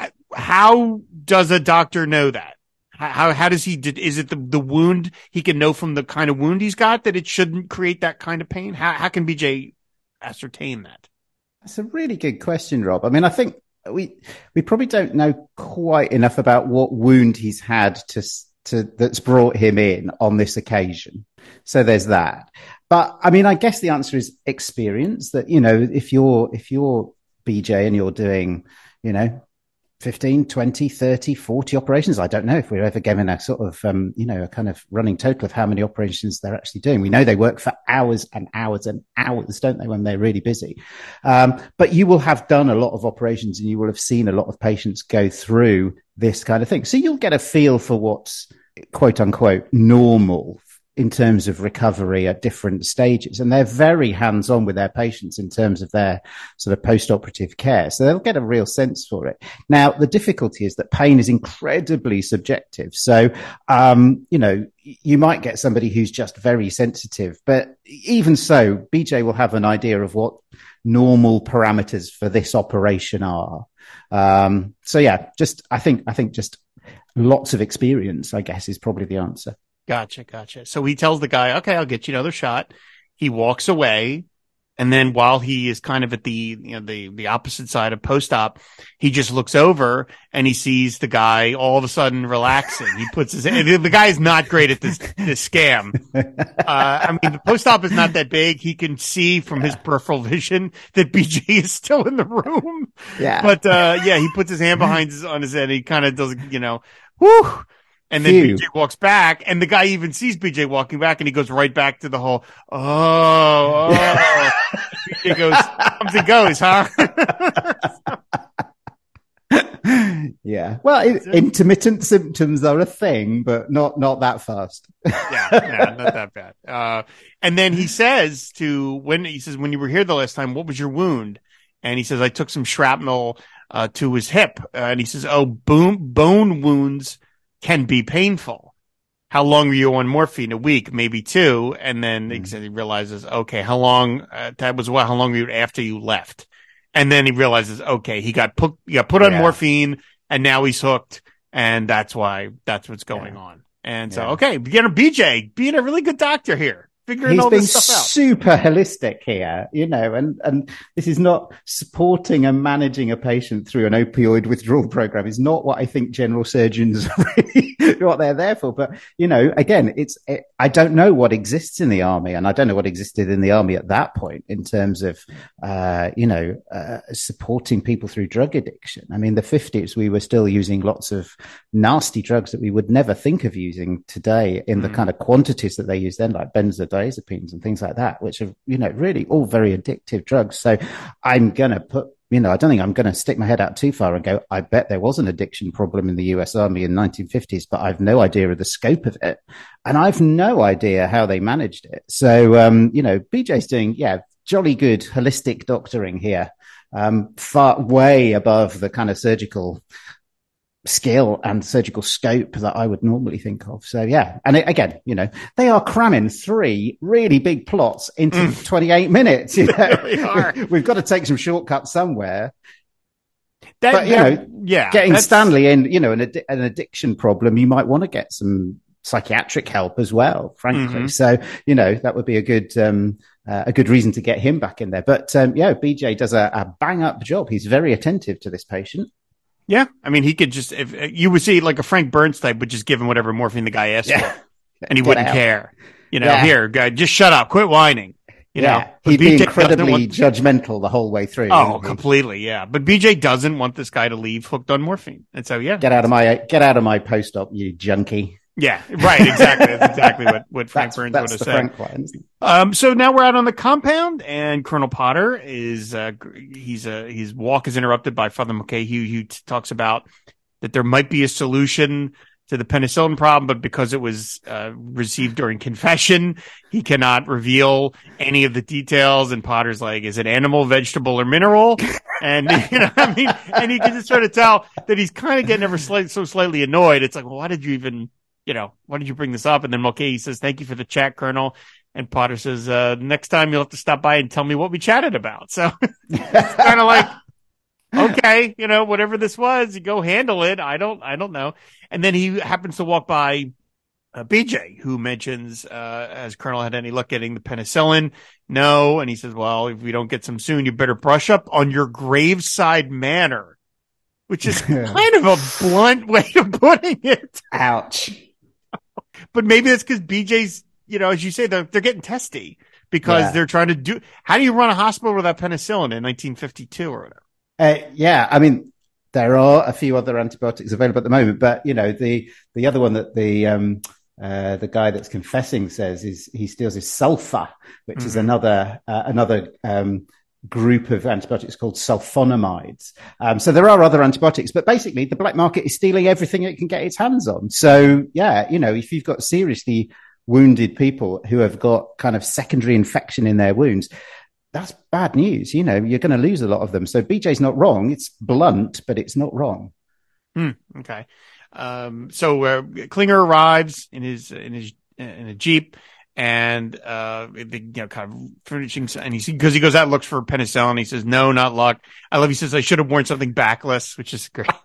how does a doctor know that? How, how does he, is it the, the wound he can know from the kind of wound he's got that it shouldn't create that kind of pain? How, how can B J ascertain that? That's a really good question, Rob. I mean, I think we, we probably don't know quite enough about what wound he's had to, to, that's brought him in on this occasion. So there's that. But I mean, I guess the answer is experience that, you know, if you're, if you're B J and you're doing, you know, fifteen, twenty, thirty, forty operations. I don't know if we're ever given a sort of, um, you know, a kind of running total of how many operations they're actually doing. We know they work for hours and hours and hours, don't they, when they're really busy. Um, but you will have done a lot of operations and you will have seen a lot of patients go through this kind of thing. So you'll get a feel for what's quote unquote normal in terms of recovery at different stages. And they're very hands-on with their patients in terms of their sort of post-operative care. So they'll get a real sense for it. Now, the difficulty is that pain is incredibly subjective. So, um, you know, you might get somebody who's just very sensitive, but even so, B J will have an idea of what normal parameters for this operation are. Um, so yeah, just, I think, I think just lots of experience, I guess, is probably the answer. Gotcha, gotcha. So he tells the guy, okay, I'll get you another shot. He walks away. And then while he is kind of at the, you know, the, the opposite side of post-op, he just looks over and he sees the guy all of a sudden relaxing. He puts his, the, the guy is not great at this, this scam. Uh, I mean, the post-op is not that big. He can see from his peripheral vision that B J is still in the room. Yeah. But, uh, yeah, he puts his hand behind his, on his head. He kind of does, you know, whew. And then Phew. B J walks back, and the guy even sees B J walking back, and he goes right back to the whole, oh, oh. B J goes, comes and goes, huh? Yeah. Well, it, intermittent symptoms are a thing, but not, not that fast. yeah, yeah, not that bad. Uh, and then he says to, when he says, when you were here the last time, what was your wound? And he says, I took some shrapnel, uh, to his hip. Uh, and he says, oh, boom, bone wounds can be painful. How long were you on morphine? A week, maybe two. And then mm. he realizes, okay, how long, uh, that was what, how long were you after you left? And then he realizes, okay, he got put, he got put on yeah. morphine and now he's hooked. And that's why, that's what's going yeah. on. And so, yeah. okay, you know, B J being a really good doctor here. Figuring He's all being this stuff out. Super holistic here, you know, and, and this is not supporting and managing a patient through an opioid withdrawal program. Is not what I think general surgeons are really what they're there for. But, you know, again, it's, it, I don't know what exists in the army, and I don't know what existed in the army at that point in terms of, uh, you know, uh, supporting people through drug addiction. I mean, the fifties, we were still using lots of nasty drugs that we would never think of using today in mm. the kind of quantities that they use then, like benzodiazepines and things like that, which are, you know, really all very addictive drugs. So I'm going to put, you know, I don't think I'm going to stick my head out too far and go, I bet there was an addiction problem in the U S Army in the nineteen fifties, but I've no idea of the scope of it. And I've no idea how they managed it. So, um, you know, B J's doing, yeah, jolly good holistic doctoring here, um, far way above the kind of surgical skill and surgical scope that I would normally think of. So yeah. And it, again, you know, they are cramming three really big plots into mm. twenty-eight minutes. You know? They are. We've got to take some shortcuts somewhere. That, but, you that, know, yeah, getting that's... Stanley in, you know, an, ad- an addiction problem, you might want to get some psychiatric help as well, frankly. Mm-hmm. So, you know, that would be a good, um, uh, a good reason to get him back in there. But, um, yeah, B J does a, a bang up job. He's very attentive to this patient. Yeah. I mean, he could just, if you would see like a Frank Burns type would just give him whatever morphine the guy asked yeah. for and he Get wouldn't out. care. You know, yeah. here, guy, just shut up, quit whining. You yeah. know, he'd B J be incredibly want... judgmental the whole way through. Oh, completely. Yeah. But B J doesn't want this guy to leave hooked on morphine. And so, yeah. Get out of my, get out of my post-op, you junkie. Yeah, right. Exactly. That's exactly what, what Frank Burns would have said. Frank um, so now we're out on the compound and Colonel Potter is, uh, he's, uh, his walk is interrupted by Father Mulcahy, who t- talks about that there might be a solution to the penicillin problem, but because it was uh, received during confession, he cannot reveal any of the details. And Potter's like, is it animal, vegetable, or mineral? And, you know, I mean, and you can just sort of tell that he's kind of getting ever slight, so slightly annoyed. It's like, well, why did you even, you know, why did you bring this up? And then Mulcahy says, thank you for the chat, Colonel. And Potter says, uh, next time you'll have to stop by and tell me what we chatted about. So it's kind of like, okay, you know, whatever this was, you go handle it. I don't, I don't know. And then he happens to walk by uh, B J, who mentions, uh, has Colonel had any luck getting the penicillin? No. And he says, well, if we don't get some soon, you better brush up on your graveside manner, which is kind of a blunt way of putting it. Ouch. But maybe that's because B J's, you know, as you say, they're, they're getting testy because yeah. they're trying to do, how do you run a hospital without penicillin in nineteen fifty-two or whatever? Uh, yeah, I mean, there are a few other antibiotics available at the moment, but you know, the the other one that the um, uh, the guy that's confessing says is he steals is sulfur, which mm-hmm. is another uh, another um, group of antibiotics called sulfonamides. Um, so there are other antibiotics, but basically the black market is stealing everything it can get its hands on. So yeah, you know, if you've got seriously wounded people who have got kind of secondary infection in their wounds, that's bad news. You know, you're going to lose a lot of them. So B J's not wrong. It's blunt, but it's not wrong. Hmm, okay. Um, so uh, Klinger arrives in his in his in a Jeep, and uh, the, you know, kind of furnishing, and he because he goes out and looks for penicillin. He says, "No, not luck." I love. He says, "I should have worn something backless," which is great.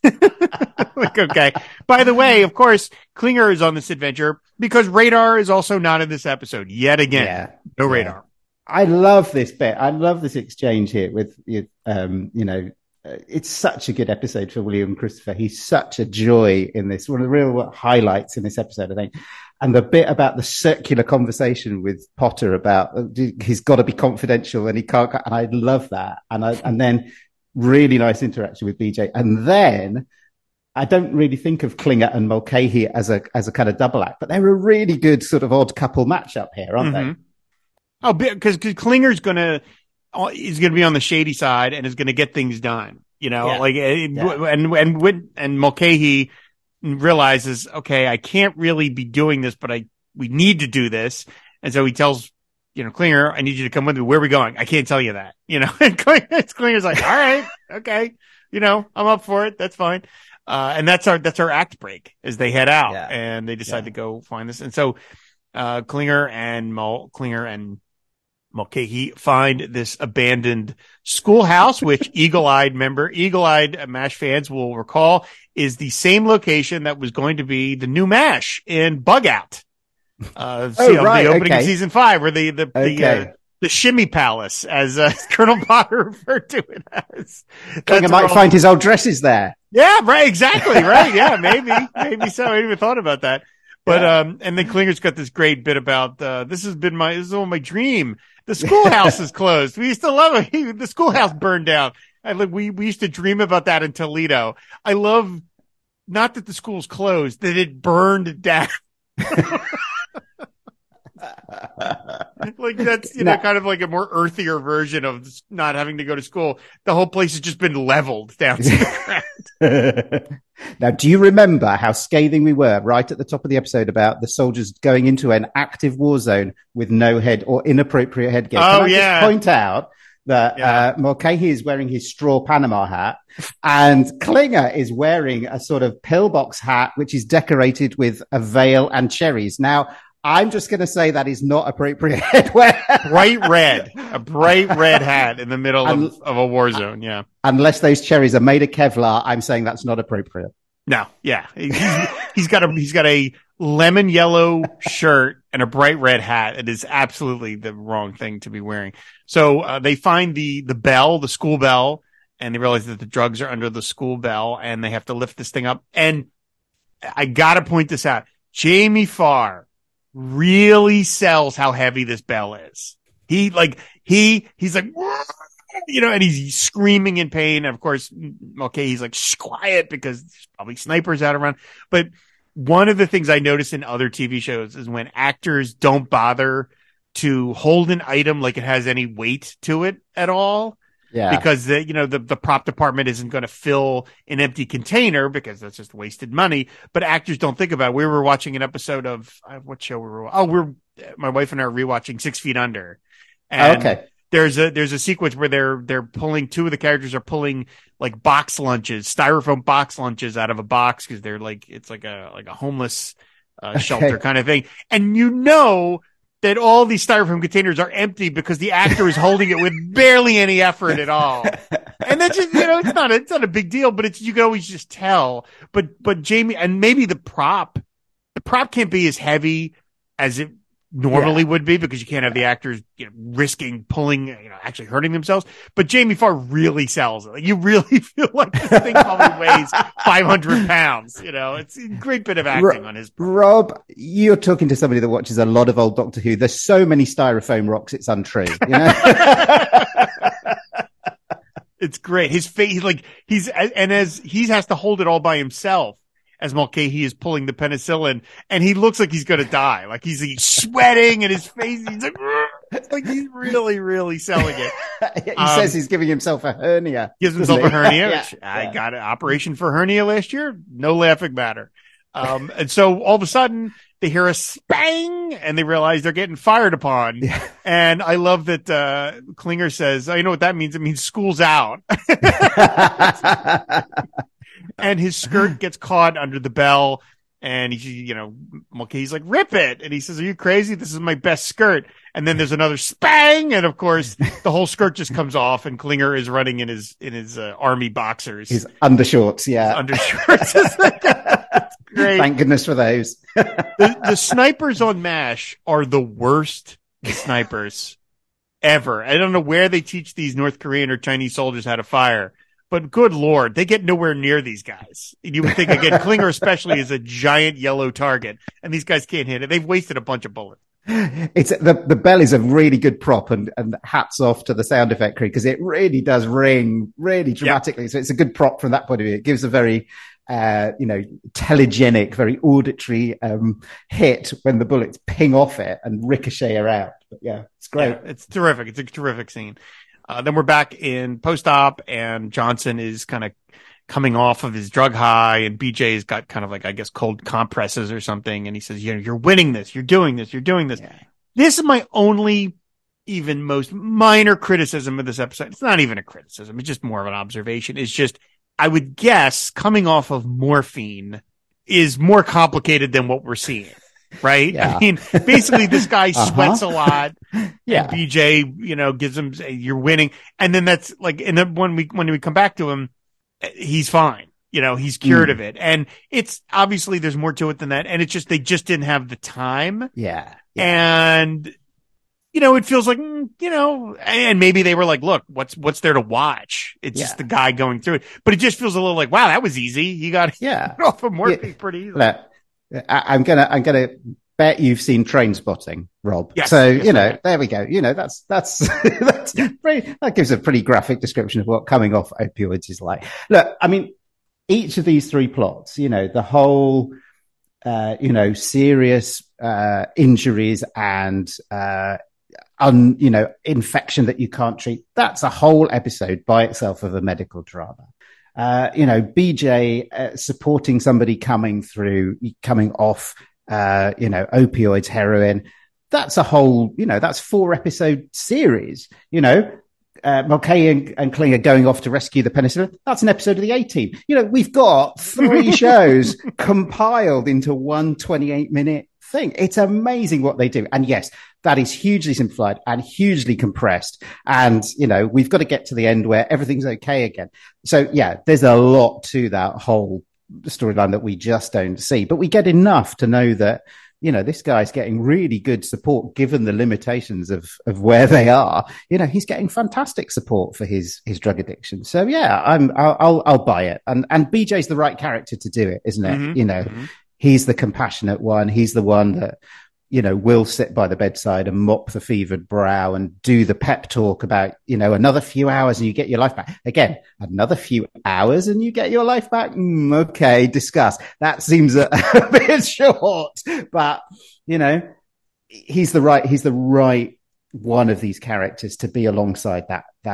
Like, okay. By the way, of course, Klinger is on this adventure because Radar is also not in this episode yet again. Yeah. No yeah. Radar. I love this bit. I love this exchange here with, um, you know, uh, it's such a good episode for William Christopher. He's such a joy in this. One of the real highlights in this episode, I think. And the bit about the circular conversation with Potter about uh, he's got to be confidential and he can't. And I love that. And I, and then really nice interaction with B J. And then I don't really think of Klinger and Mulcahy as a as a kind of double act, but they're a really good sort of odd couple matchup here, aren't mm-hmm. they? Oh, because Klinger's gonna is gonna be on the shady side and is gonna get things done. You know, yeah. like yeah. and and and Mulcahy realizes, okay, I can't really be doing this, but I we need to do this, and so he tells you know Klinger, I need you to come with me. Where are we going? I can't tell you that. You know, and Klinger's like, all right, okay, you know, I'm up for it. That's fine. Uh, and that's our that's our act break as they head out yeah. and they decide yeah. to go find this. And so uh, Klinger and Mul Klinger and Mulcahy find this abandoned schoolhouse, which eagle-eyed member, eagle-eyed MASH fans will recall is the same location that was going to be the new MASH in Bug Out. Uh, oh, see, right. the opening okay. of season five, where the, the, okay. the, uh, the Shimmy Palace, as uh, Colonel Potter referred to it as. Klinger might all... find his old dresses there. Yeah, right. Exactly. Right. Yeah, maybe, maybe so. I didn't even thought about that. But, yeah. um, and then Klinger's got this great bit about, uh, this has been my, this is all my dream. The schoolhouse is closed. We used to love it. The schoolhouse burned down. I like, we, we used to dream about that in Toledo. I love, not that the school's closed, that it burned down. Like that's, you know, no. kind of like a more earthier version of not having to go to school. The whole place has just been leveled down to the ground. Now, do you remember how scathing we were right at the top of the episode about the soldiers going into an active war zone with no head or inappropriate headgear? Oh, Can I yeah. just point out that yeah. uh, Mulcahy is wearing his straw Panama hat and Klinger is wearing a sort of pillbox hat, which is decorated with a veil and cherries. Now, I'm just going to say that is not appropriate headwear. Bright red, a bright red hat in the middle of, of a war zone. Yeah. Unless those cherries are made of Kevlar, I'm saying that's not appropriate. No. Yeah. He's, he's got a, he's got a lemon yellow shirt and a bright red hat. It is absolutely the wrong thing to be wearing. So, uh, they find the, the bell, the school bell, and they realize that the drugs are under the school bell and they have to lift this thing up. And I got to point this out. Jamie Farr really sells how heavy this bell is. He like, he, he's like, you know, and he's screaming in pain. And of course, okay, he's like, shh, quiet, because there's probably snipers out around. But one of the things I notice in other T V shows is when actors don't bother to hold an item like it has any weight to it at all. Yeah. Because the, you know, the, the prop department isn't going to fill an empty container because that's just wasted money. But actors don't think about it. We were watching an episode of uh, what show we were, oh, we're, my wife and I are rewatching Six Feet Under. And oh, okay. There's a, there's a sequence where they're, they're pulling, two of the characters are pulling like box lunches, styrofoam box lunches out of a box because they're like, it's like a, like a homeless uh, okay. shelter kind of thing. And you know, that all these styrofoam containers are empty because the actor is holding it with barely any effort at all. And that's just, you know, it's not, a, it's not a big deal, but it's, you can always just tell. But, but Jamie, and maybe the prop, the prop can't be as heavy as it normally yeah. would be because you can't have the actors, you know, risking pulling, you know, actually hurting themselves. But Jamie Farr really sells it. Like, you really feel like this thing probably weighs five hundred pounds. You know, it's a great bit of acting Rob, on his part. Rob, you're talking to somebody that watches a lot of old Doctor Who. There's so many styrofoam rocks, it's untrue. You know? It's great. His face, like he's, and as he has to hold it all by himself. As Mulcahy is pulling the penicillin, and he looks like he's going to die. Like he's, he's sweating, and his face, he's like, like he's really, really selling it. he um, says he's giving himself a hernia. Gives himself he? a hernia. yeah, Which I yeah. got an operation for hernia last year. No laughing matter. Um, and so all of a sudden they hear a spang, and they realize they're getting fired upon. Yeah. And I love that uh, Klinger says, "Oh, you know what that means? It means school's out." And his skirt gets caught under the bell, and he, you know, Mulcahy's like, "Rip it!" And he says, "Are you crazy? This is my best skirt." And then there's another spang, and of course, the whole skirt just comes off, and Klinger is running in his in his uh, army boxers, his undershorts, yeah, his undershorts. It's great. Thank goodness for those. the, the snipers on MASH are the worst snipers ever. I don't know where they teach these North Korean or Chinese soldiers how to fire. But good Lord, they get nowhere near these guys. You would think, again, Klinger especially is a giant yellow target, and these guys can't hit it. They've wasted a bunch of bullets. It's the the bell is a really good prop, and, and hats off to the sound effect crew because it really does ring really dramatically. Yep. So it's a good prop from that point of view. It gives a very uh, you know, telegenic, very auditory um, hit when the bullets ping off it and ricochet around. But yeah, it's great. Yeah, it's terrific. It's a terrific scene. Uh, then we're back in post-op, and Johnson is kind of coming off of his drug high, and B J's got kind of like, I guess, cold compresses or something. And he says, you know, you're winning this. You're doing this. You're doing this. Yeah. This is my only, even most minor criticism of this episode. It's not even a criticism. It's just more of an observation. It's just, I would guess coming off of morphine is more complicated than what we're seeing. Right. Yeah. I mean, basically this guy uh-huh. sweats a lot. Yeah. B J, you know, gives him, you're winning. And then that's like, and then when we, when we come back to him, he's fine. You know, he's cured mm. of it. And it's obviously there's more to it than that. And it's just, they just didn't have the time. Yeah. yeah. And, you know, it feels like, you know, and maybe they were like, look, what's, what's there to watch? It's yeah. just the guy going through it, but it just feels a little like, wow, that was easy. You got yeah. off of morphine yeah. pretty easily. Look, I, I'm gonna, I'm gonna bet you've seen Train Spotting, Rob. Yes, so, yes, you know, there we go. You know, that's, that's, that's pretty, that gives a pretty graphic description of what coming off opioids is like. Look, I mean, each of these three plots, you know, the whole, uh, you know, serious, uh, injuries and, uh, un, you know, infection that you can't treat. That's a whole episode by itself of a medical drama. Uh, you know, B J uh, supporting somebody coming through, coming off, uh, you know, opioids, heroin. That's a whole, you know, that's four episode series. You know, uh, Mulcahy and, and Klinger going off to rescue the penicillin. That's an episode of the A-Team. You know, we've got three shows compiled into one twenty-eight minute thing. It's amazing what they do. And yes, that is hugely simplified and hugely compressed. And, you know, we've got to get to the end where everything's okay again. So yeah, there's a lot to that whole storyline that we just don't see, but we get enough to know that, you know, this guy's getting really good support given the limitations of, of where they are. You know, he's getting fantastic support for his, his drug addiction. So yeah, I'm, I'll, I'll, I'll buy it. And, and B J's the right character to do it, isn't it? Mm-hmm. You know, mm-hmm. He's the compassionate one. He's the one that, you know, will sit by the bedside and mop the fevered brow and do the pep talk about, you know, another few hours and you get your life back. Again, another few hours and you get your life back. Mm, okay, discuss. That seems a, a bit short, but, you know, he's the right, he's the right one of these characters to be alongside that, that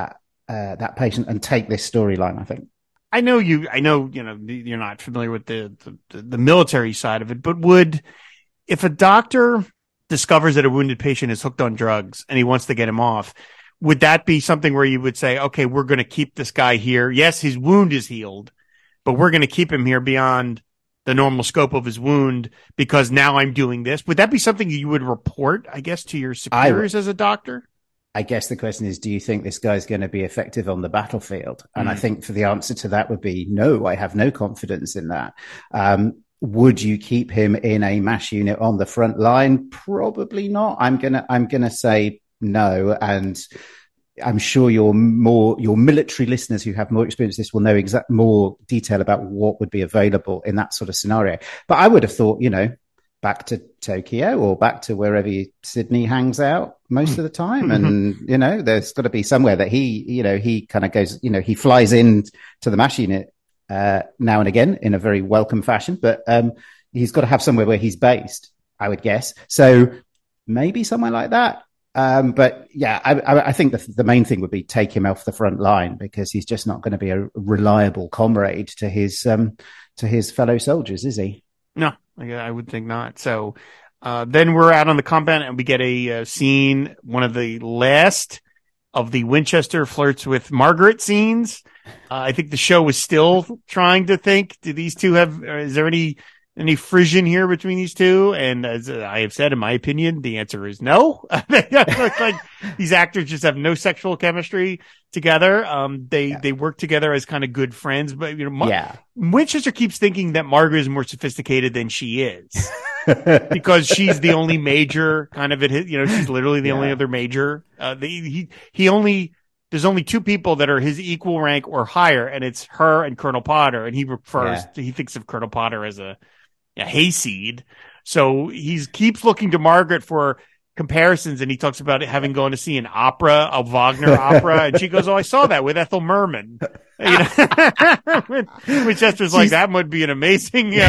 uh, that patient and take this storyline, I think. I know you, I know, you know, you're not familiar with the, the, the military side of it, but would, if a doctor discovers that a wounded patient is hooked on drugs and he wants to get him off, would that be something where you would say, okay, we're going to keep this guy here? Yes, his wound is healed, but we're going to keep him here beyond the normal scope of his wound because now I'm doing this. Would that be something you would report, I guess, to your superiors as a doctor? I guess the question is, do you think this guy's going to be effective on the battlefield? And mm. I think for the answer to that would be no, I have no confidence in that. Um, would you keep him in a MASH unit on the front line? Probably not. I'm going to, I'm going to say no. And I'm sure your more, your military listeners who have more experience with this will know exact more detail about what would be available in that sort of scenario. But I would have thought, you know, back to Tokyo or back to wherever Sydney hangs out most of the time. And, you know, there's got to be somewhere that he, you know, he kind of goes, you know, he flies in to the MASH unit uh, now and again in a very welcome fashion, but um, he's got to have somewhere where he's based, I would guess. So maybe somewhere like that. Um, but yeah, I, I, I think the, the main thing would be take him off the front line because he's just not going to be a reliable comrade to his, um, to his fellow soldiers, is he? No, I would think not. So uh, then we're out on the compound and we get a uh, scene, one of the last of the Winchester flirts with Margaret scenes. Uh, I think the show was still trying to think, do these two have, is there any, any frisson here between these two? And as I have said, in my opinion, the answer is no. Like these actors just have no sexual chemistry together. Um, they, yeah. they work together as kind of good friends, but you know, Ma- yeah. Winchester keeps thinking that Margaret is more sophisticated than she is because she's the only major kind of, it, you know, she's literally the yeah. only other major. Uh, the, he, he only, there's only two people that are his equal rank or higher, and it's her and Colonel Potter. And he refers, yeah. to, he thinks of Colonel Potter as a, a hayseed. So he keeps looking to Margaret for comparisons, and he talks about having gone to see an opera, a Wagner opera, and she goes, "Oh, I saw that with Ethel Merman." You know? Winchester's like, "That would be an amazing yeah,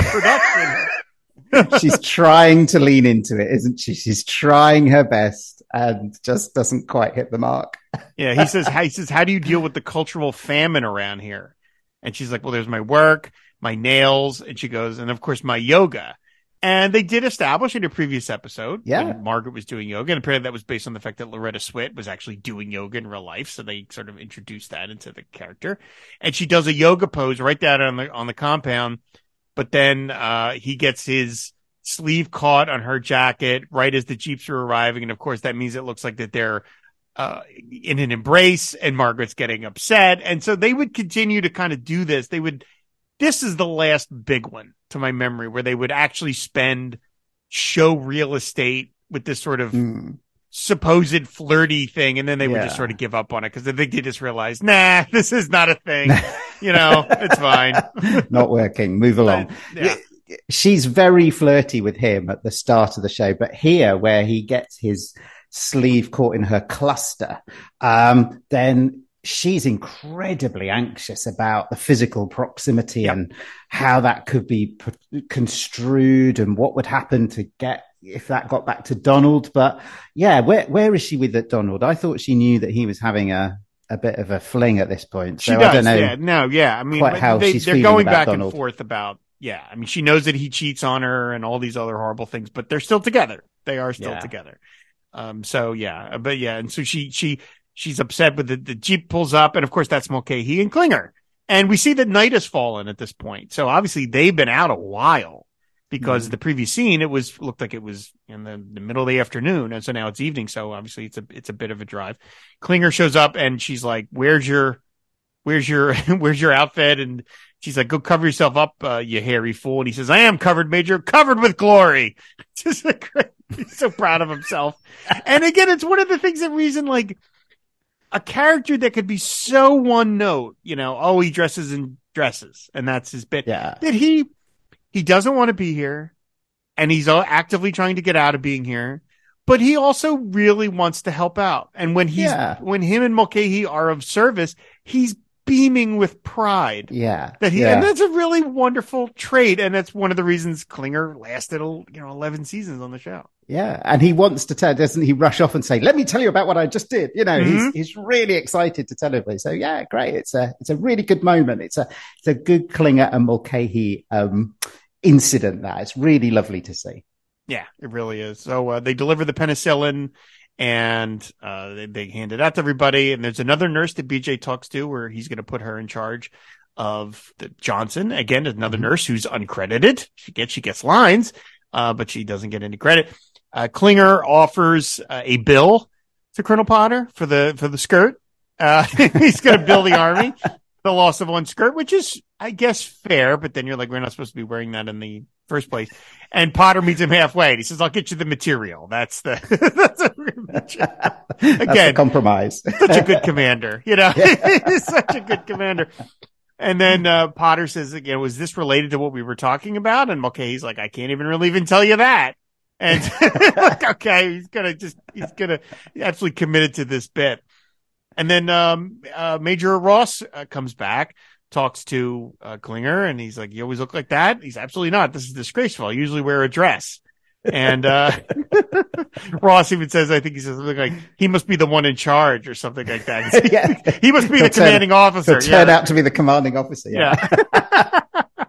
production." She's trying to lean into it, isn't she? She's trying her best and just doesn't quite hit the mark. Yeah, he says, "He says, how do you deal with the cultural famine around here?" And she's like, "Well, there's my work, my nails," and she goes, "and of course my yoga." And they did establish in a previous episode, yeah, when Margaret was doing yoga, and apparently that was based on the fact that Loretta Swit was actually doing yoga in real life, so they sort of introduced that into the character. And she does a yoga pose right down on the on the compound, but then uh he gets his sleeve caught on her jacket right as the Jeeps are arriving, and of course that means it looks like that they're uh in an embrace, and Margaret's getting upset, and so they would continue to kind of do this. They would. This is the last big one to my memory where they would actually spend show real estate with this sort of mm. supposed flirty thing. And then they yeah. would just sort of give up on it because I think they just realized, nah, this is not a thing. You know, it's fine. Not working. Move along. But, yeah. She's very flirty with him at the start of the show, but here where he gets his sleeve caught in her cluster, um, then she's incredibly anxious about the physical proximity yep. and how that could be p- construed and what would happen to get if that got back to Donald. But yeah, where where is she with that Donald? I thought she knew that he was having a, a bit of a fling at this point. So she does, I don't know. Yeah, no, yeah. I mean, quite how they, she's they're going back Donald. and forth about, yeah. I mean, she knows that he cheats on her and all these other horrible things, but they're still together. They are still yeah. together. Um, so yeah, but yeah. And so she, she, She's upset with the, the Jeep pulls up, and of course that's Mulcahy and Klinger. And we see that night has fallen at this point. So obviously they've been out a while because mm-hmm. the previous scene, it was, looked like it was in the, the middle of the afternoon. And so now it's evening. So obviously it's a, it's a bit of a drive. Klinger shows up and she's like, where's your, where's your, where's your outfit? And she's like, go cover yourself up, uh, you hairy fool. And he says, I am covered, Major, covered with glory. Just like, he's so proud of himself. And again, it's one of the things that reason like, a character that could be so one note, you know, oh, he dresses in dresses and that's his bit. Yeah. That he, he doesn't want to be here and he's actively trying to get out of being here, but he also really wants to help out. And when he's, yeah. when him and Mulcahy are of service, he's beaming with pride. Yeah. That he, yeah. and that's a really wonderful trait. And that's one of the reasons Klinger lasted, you know, eleven seasons on the show. Yeah, and he wants to tell, doesn't he? Rush off and say, "Let me tell you about what I just did." You know, Mm-hmm. he's he's really excited to tell everybody. So yeah, great. It's a it's a really good moment. It's a it's a good Klinger and Mulcahy um, incident. That it's really lovely to see. Yeah, it really is. So uh, they deliver the penicillin, and uh, they, they hand it out to everybody. And there's another nurse that B J talks to, where he's going to put her in charge of the Johnson. Again, another Mm-hmm. nurse who's uncredited. She gets she gets lines, uh, but she doesn't get any credit. Uh, Klinger offers uh, a bill to Colonel Potter for the for the skirt. Uh, he's going to bill the army the loss of one skirt, which is, I guess, fair. But then you're like, we're not supposed to be wearing that in the first place. And Potter meets him halfway. And he says, "I'll get you the material." That's the that's a, That's again a compromise. such a good commander. You know, Yeah. he's such a good commander. And then uh, Potter says again, "Was this related to what we were talking about?" And Mulcahy's like, "I can't even really even tell you that." And like, okay, he's gonna just, he's gonna absolutely committed to this bit. And then, um, uh, Major Ross uh, comes back, talks to, uh, Klinger, and he's like, "You always look like that?" He's absolutely not. This is disgraceful. I usually wear a dress. And, uh, Ross even says, I think he says something like, "He must be the one in charge," or something like that. Yeah. He must be He'll the commanding turn, officer. He'll turn Yeah. out to be the commanding officer. Yeah. Yeah.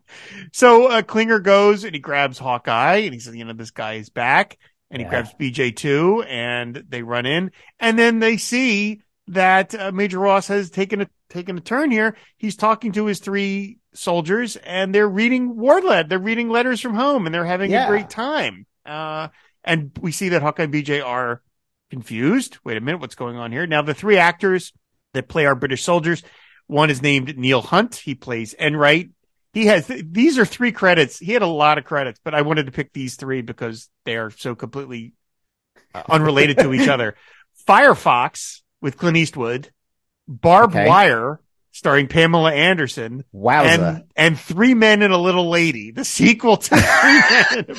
So uh, Klinger goes and he grabs Hawkeye and he says, "You know, this guy is back." And he Yeah. grabs B J too, and they run in, and then they see that uh, Major Ross has taken a taken a turn here. He's talking to his three soldiers, and they're reading war let. They're reading letters from home, and they're having Yeah. a great time. Uh, and we see that Hawkeye and B J are confused. Wait a minute, what's going on here? Now, the three actors that play our British soldiers, one is named Neil Hunt. He plays Enright. He has, these are three credits. He had a lot of credits, but I wanted to pick these three because they are so completely uh, unrelated to each other. Firefox with Clint Eastwood, Barbed Okay. Wire starring Pamela Anderson, Wowza. and, and Three Men and a Little Lady, the sequel to Three Men and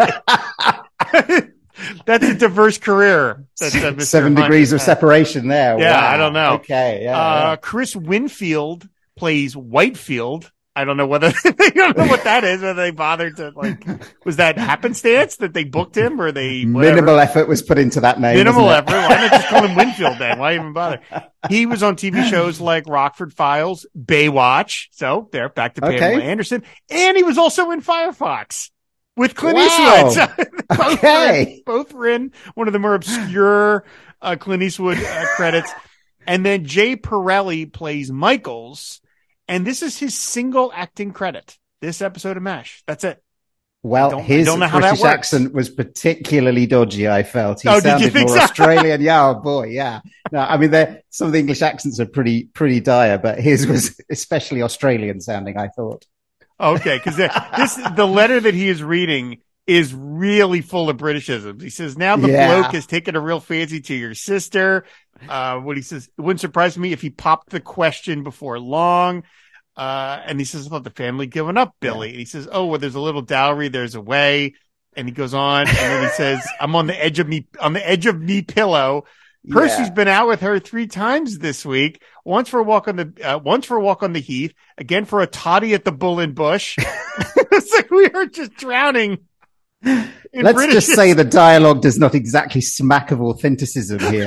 a Lady. That's a diverse career. That's, uh, Mister Seven Hunt degrees of has. separation there. Yeah, Wow. I don't know. Okay. Yeah. Uh, Chris Winfield plays Whitefield. I don't know whether they don't know what that is. Whether they bothered to like, was that happenstance that they booked him, or they yeah. whatever? Minimal effort was put into that name. Minimal wasn't effort. it? Why not just call him Winfield then? Why even bother? He was on T V shows like Rockford Files, Baywatch. So there, back to Pamela Okay. Anderson, and he was also in Firefox with Clint Wow. Eastwood. So both, were in, Okay. both were in one of the more obscure uh, Clint Eastwood uh, credits. And then Jay Pirelli plays Michaels. And this is his single acting credit. This episode of MASH. That's it. I Well, don't- I his don't know how that British works. accent was particularly dodgy, I felt. He Oh, did you sounded think more so? Australian. Yeah, oh boy, yeah. No, I mean, they're- some of the English accents are pretty, pretty dire, but his was especially Australian sounding, I thought. Okay, because this the letter that he is reading is really full of Britishisms. He says, "Now the Yeah. bloke has taken a real fancy to your sister." Uh, what he says, "It wouldn't surprise me if he popped the question before long." Uh, and he says about the family giving up Billy. And he says, "Oh, well, there's a little dowry. There's a way." And he goes on, and then he says, "I'm on the edge of me, on the edge of me pillow." Percy's Yeah. been out with her three times this week. Once for a walk on the, uh, once for a walk on the heath. Again for a toddy at the Bull and Bush. It's like we are just drowning. In Let's British. just say the dialogue does not exactly smack of authenticism here.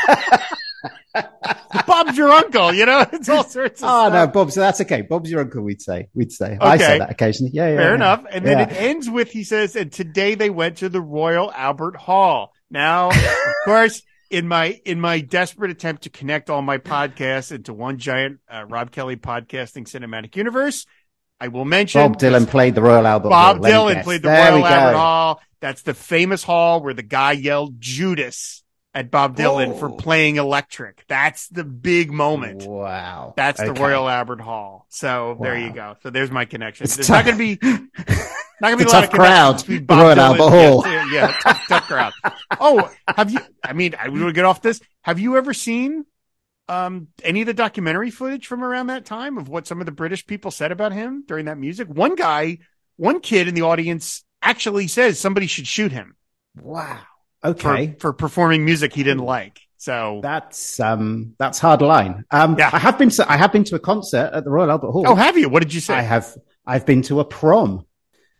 Bob's your uncle. You know, it's all sorts of Oh, no, stuff. Bob, so that's okay. Bob's your uncle, we'd say. We'd say. I Okay. say that occasionally. Yeah, yeah. Fair yeah. enough. And then Yeah. it ends with, he says, "And today they went to the Royal Albert Hall." Now, of course, in my, in my desperate attempt to connect all my podcasts into one giant, uh, Rob Kelly podcasting cinematic universe, I will mention Bob Dylan played the Royal Albert Bob Hall. Let me Dylan guess. played the There we Royal Albert go. Hall. That's the famous hall where the guy yelled Judas at Bob Dylan Whoa. for playing Electric. That's the big moment. Wow. That's the Okay. Royal Albert Hall. So there Wow. you go. So there's my connection. It's There's tough. not going to be, not going to be It's a a lot of tough crowd, connections between the Bob Royal Dylan. Albert Hall. Yeah, yeah, tough, tough crowd. Oh, have you, I mean, I want to get off this. Have you ever seen, um, any of the documentary footage from around that time of what some of the British people said about him during that music? One guy, one kid in the audience actually says somebody should shoot him Wow. for, Okay. for performing music he didn't like. So, That's um that's hard line. Um Yeah. I have been to I have been to a concert at the Royal Albert Hall. oh, have you? What did you say? I have I've been to a prom.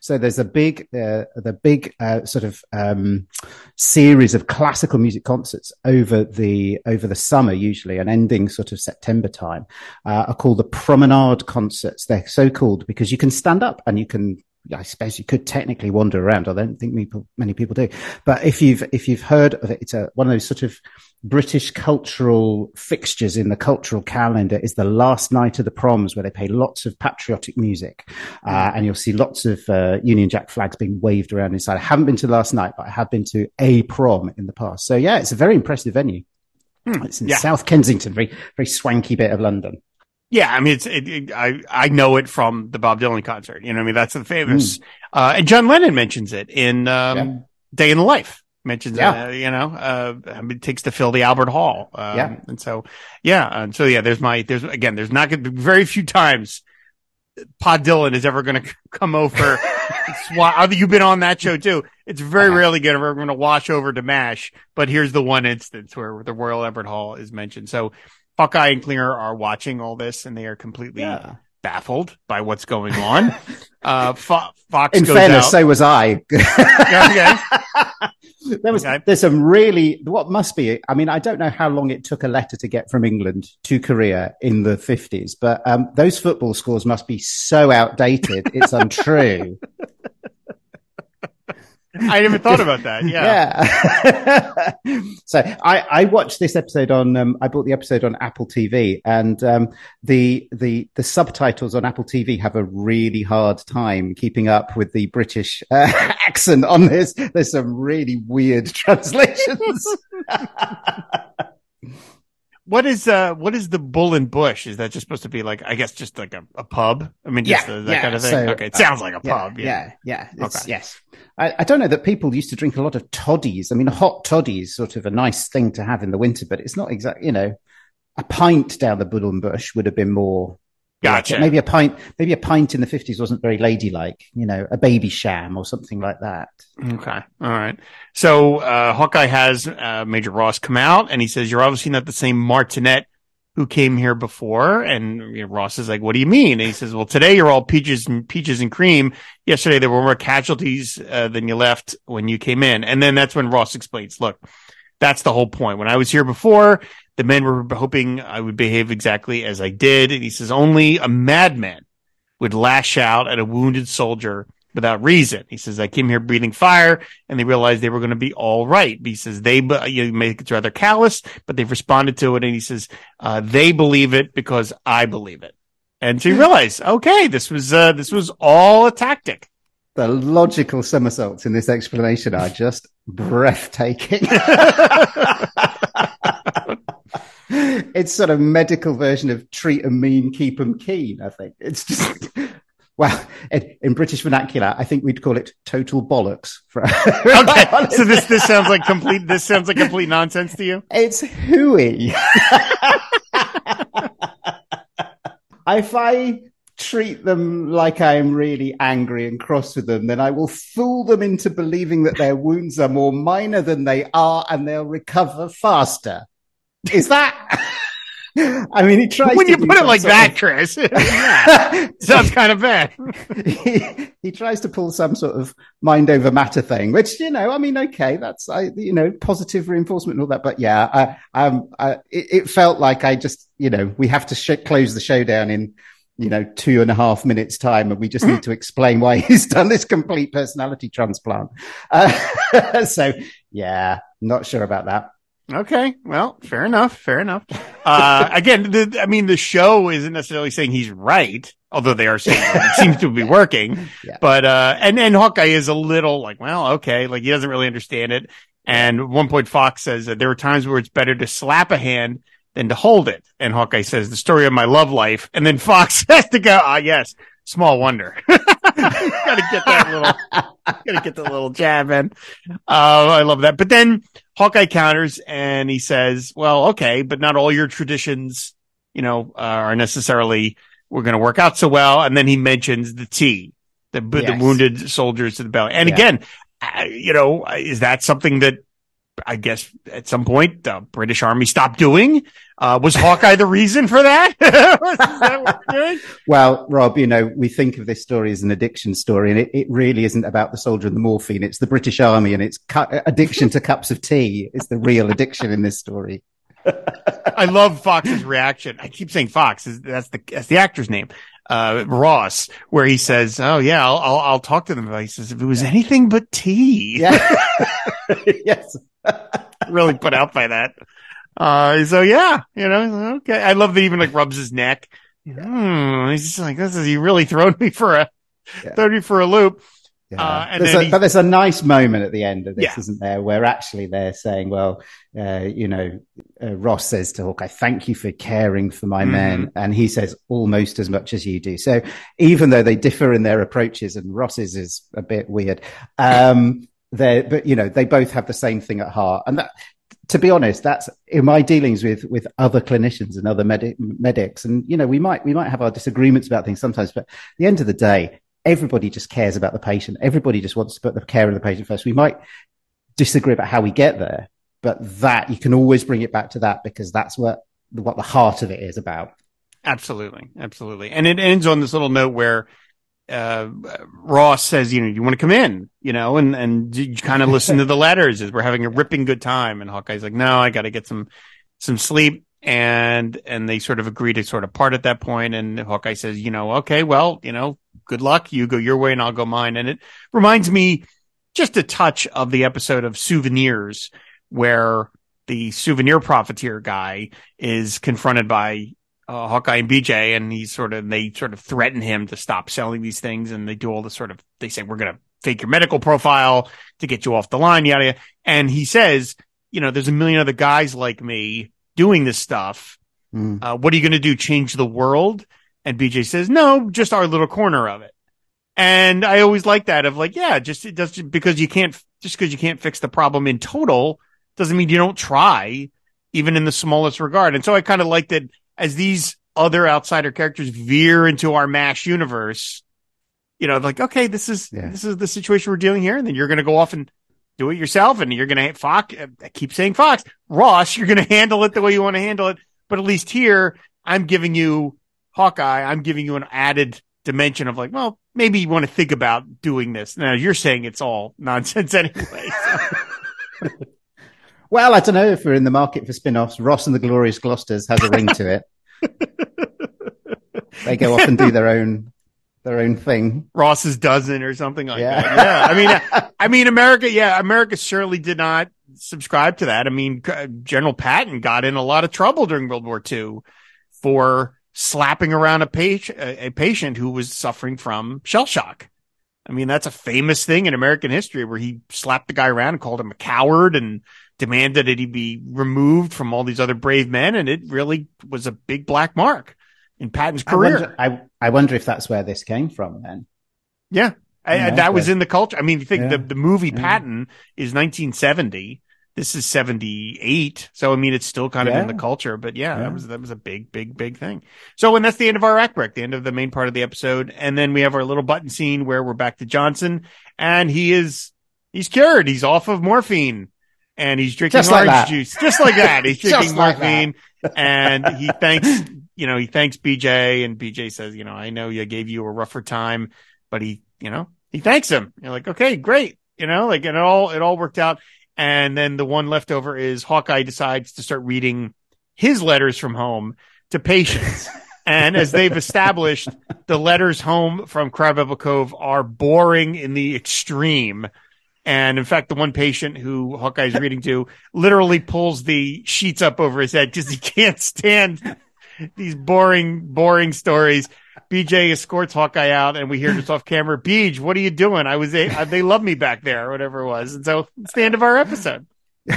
So there's a big, uh, the big uh, sort of um, series of classical music concerts over the over the summer, usually, and ending sort of September time, uh, are called the Promenade concerts. They're so called because you can stand up and you can. I suppose you could technically wander around. I don't think people, many people do. But if you've if you've heard of it, it's a, one of those sort of British cultural fixtures in the cultural calendar. Is the last night of the proms where they play lots of patriotic music, uh, and you'll see lots of uh, Union Jack flags being waved around inside. I haven't been to last night, but I have been to a prom in the past. So yeah, it's a very impressive venue. Hmm. It's in yeah. South Kensington, very very swanky bit of London. Yeah, I mean, it's it, it, I I know it from the Bob Dylan concert. You know, what I mean, that's the famous. Mm. Uh, and John Lennon mentions it in um, yeah. Day in the Life. Mentions, yeah. uh, you know, uh, it takes to fill the Albert Hall. Um, yeah, and so yeah, and so yeah, there's my there's again, there's not going to be very few times Pod Dylan is ever going to come over. Swa- You've been on that show too. It's very uh-huh. rarely going to going to wash over to MASH. But here's the one instance where the Royal Albert Hall is mentioned. So. Hawkeye and Klinger are watching all this, and they are completely yeah. baffled by what's going on. uh, Fo- Fox In goes fairness, out. so was I. yeah, okay. There was, okay. There's some really, what must be, I mean, I don't know how long it took a letter to get from England to Korea in the fifties, but um, those football scores must be so outdated, it's untrue. I never thought about that. Yeah. yeah. so I, I watched this episode on, um, I bought the episode on Apple T V, and um, the, the, the subtitles on Apple T V have a really hard time keeping up with the British uh, accent on this. There's some really weird translations. What is uh what is the Bull and Bush? Is that just supposed to be like, I guess, just like a, a pub? I mean, just yeah, a, that yeah. kind of thing. So, okay, it sounds like a uh, pub. Yeah, yeah, yeah. Okay. Yes. I, I don't know that people used to drink a lot of toddies. I mean, a hot toddy is sort of a nice thing to have in the winter, but it's not exactly, you know, a pint down the Bull and Bush would have been more. Gotcha. Like maybe a pint, maybe a pint in the fifties wasn't very ladylike, you know, a baby sham or something like that. Okay. All right. So, uh, Hawkeye has, uh, Major Ross come out, and he says, "You're obviously not the same Martinet who came here before." And you know, Ross is like, "What do you mean?" And he says, "Well, today you're all peaches and peaches and cream. Yesterday there were more casualties uh, than you left when you came in." And then that's when Ross explains, "Look, that's the whole point. When I was here before, the men were hoping I would behave exactly as I did." And he says, "Only a madman would lash out at a wounded soldier without reason." He says, "I came here breathing fire, and they realized they were going to be all right." He says, "They, you know, make it rather callous, but they've responded to it." And he says, uh, "They believe it because I believe it." And so you realize, okay, this was, uh, this was all a tactic. The logical somersaults in this explanation are just breathtaking. It's sort of medical version of treat 'em mean, keep 'em keen, I think. It's just, well, in, in British vernacular, I think we'd call it total bollocks. For, okay, so this, this sounds like complete, this sounds like complete nonsense to you? It's hooey. If I treat them like I'm really angry and cross with them, then I will fool them into believing that their wounds are more minor than they are, and they'll recover faster. Is that? I mean, he tries. When to you put it like that, of... Chris, yeah, sounds kind of bad. he, he tries to pull some sort of mind over matter thing, which, you know, I mean, okay, that's, I, you know, positive reinforcement and all that. But yeah, I, um, I, it, it felt like I just, you know, we have to sh- close the show down in, you know, two and a half minutes time, and we just need to explain why he's done this complete personality transplant. Uh, so yeah, not sure about that. Okay, well, fair enough, fair enough. Uh, again, the, I mean, the show isn't necessarily saying he's right, although they are saying it seems to be working. Yeah. But, uh, and, and Hawkeye is a little like, well, okay, like he doesn't really understand it. And at one point Fox says that there are times where it's better to slap a hand than to hold it. And Hawkeye says, "The story of my love life." And then Fox has to go, "Ah, yes, small wonder." Gotta get that little, gotta get the little jab in. Uh, I love that. But then Hawkeye counters and he says, "Well, okay, but not all your traditions, you know, uh, are necessarily, we're going to work out so well." And then he mentions the T, the, yes. the wounded soldiers to the belly. And yeah. again, uh, you know, is that something that I guess at some point the British Army stopped doing. Uh, was Hawkeye the reason for that? Is that what we're doing? Well, Rob, you know, we think of this story as an addiction story, and it, it really isn't about the soldier and the morphine. It's the British Army, and it's cu- addiction to cups of tea is the real addiction in this story. I love Fox's reaction. I keep saying Fox. That's the that's the actor's name, uh, Ross, where he says, "Oh yeah, I'll I'll, I'll talk to them." He says, "If it was anything but tea." Yeah. Yes. Really put out by that. Uh, so yeah, you know, okay. I love that he even like rubs his neck. Hmm. He's just like, this is, he really thrown me for a, yeah. thrown me for a loop. Yeah. Uh, and there's then a, he, but there's a nice moment at the end of this, yeah. isn't there? Where actually they're saying, well, uh, you know, uh, Ross says to Hawkeye, thank you for caring for my mm. men. And he says almost as much as you do. So even though they differ in their approaches, and Ross's is a bit weird, um, they but you know, they both have the same thing at heart. And that, to be honest, that's in my dealings with, with other clinicians and other medi- medics. And, you know, we might, we might have our disagreements about things sometimes, but at the end of the day, everybody just cares about the patient. Everybody just wants to put the care of the patient first. We might disagree about how we get there, but that you can always bring it back to that, because that's what, what the heart of it is about. Absolutely. Absolutely. And it ends on this little note where, uh, Ross says, you know, you want to come in, you know, and, and you kind of listen to the letters as we're having a ripping good time. And Hawkeye's like, no, I got to get some, some sleep. And, and they sort of agree to sort of part at that point. And Hawkeye says, you know, okay, well, you know, good luck. You go your way and I'll go mine. And it reminds me just a touch of the episode of Souvenirs, where the souvenir profiteer guy is confronted by Uh, Hawkeye and B J, and he's sort of, they sort of threaten him to stop selling these things. And they do all this sort of, they say, we're going to fake your medical profile to get you off the line, yada, yada. And he says, you know, there's a million other guys like me doing this stuff. Mm. Uh, what are you going to do? Change the world? And B J says, no, just our little corner of it. And I always like that of like, yeah, just, it does, because you can't, just because you can't fix the problem in total doesn't mean you don't try, even in the smallest regard. And so I kind of like that, as these other outsider characters veer into our MASH universe, you know, like, okay, this is, yeah. this is the situation we're dealing here. And then you're going to go off and do it yourself. And you're going to, Fox, I keep saying Fox, Ross, you're going to handle it the way you want to handle it. But at least here, I'm giving you Hawkeye. I'm giving you an added dimension of like, well, maybe you want to think about doing this. Now you're saying it's all nonsense anyway. So. Well, I don't know if we're in the market for spin-offs. Ross and the Glorious Gloucesters has a ring to it. They go off and do their own, their own thing. Ross's Dozen or something like yeah. that. Yeah. I mean, I mean, America, yeah, America certainly did not subscribe to that. I mean, General Patton got in a lot of trouble during World War Two for slapping around a patient, a patient who was suffering from shell shock. I mean, that's a famous thing in American history where he slapped the guy around and called him a coward and demanded that he be removed from all these other brave men. And it really was a big black mark in Patton's career. I wonder, I, I wonder if that's where this came from then. Yeah. I, yeah that but, was in the culture. I mean, you think yeah, the, the movie yeah. Patton is nineteen seventy. This is seventy-eight. So, I mean, it's still kind of yeah. in the culture, but yeah, yeah, that was, that was a big, big, big thing. So, and that's the end of our act break, the end of the main part of the episode. And then we have our little button scene where we're back to Johnson, and he is, he's cured. He's off of morphine. And he's drinking just orange like juice, just like that. He's drinking like morphine, and he thanks, you know, he thanks B J, and B J says, you know, I know you gave you a rougher time, but he, you know, he thanks him. You're like, okay, great, you know, like and it all, it all worked out. And then the one left over is Hawkeye decides to start reading his letters from home to patients, and as they've established, the letters home from Crabapple Cove are boring in the extreme. And in fact, the one patient who Hawkeye's reading to literally pulls the sheets up over his head because he can't stand these boring, boring stories. B J escorts Hawkeye out, and we hear this off camera. Beej, what are you doing? I was, a, they love me back there, or whatever it was. And so it's the end of our episode.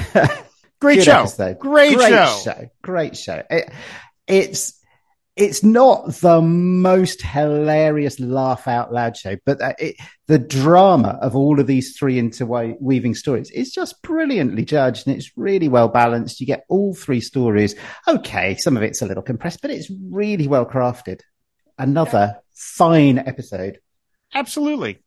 Great Good show. Episode. Great, Great show. show. Great show. It, it's, It's not the most hilarious laugh out loud show, but it, the drama of all of these three interweaving stories is just brilliantly judged, and it's really well balanced. You get all three stories. Okay, some of it's a little compressed, but it's really well crafted. Another yeah. fine episode. Absolutely.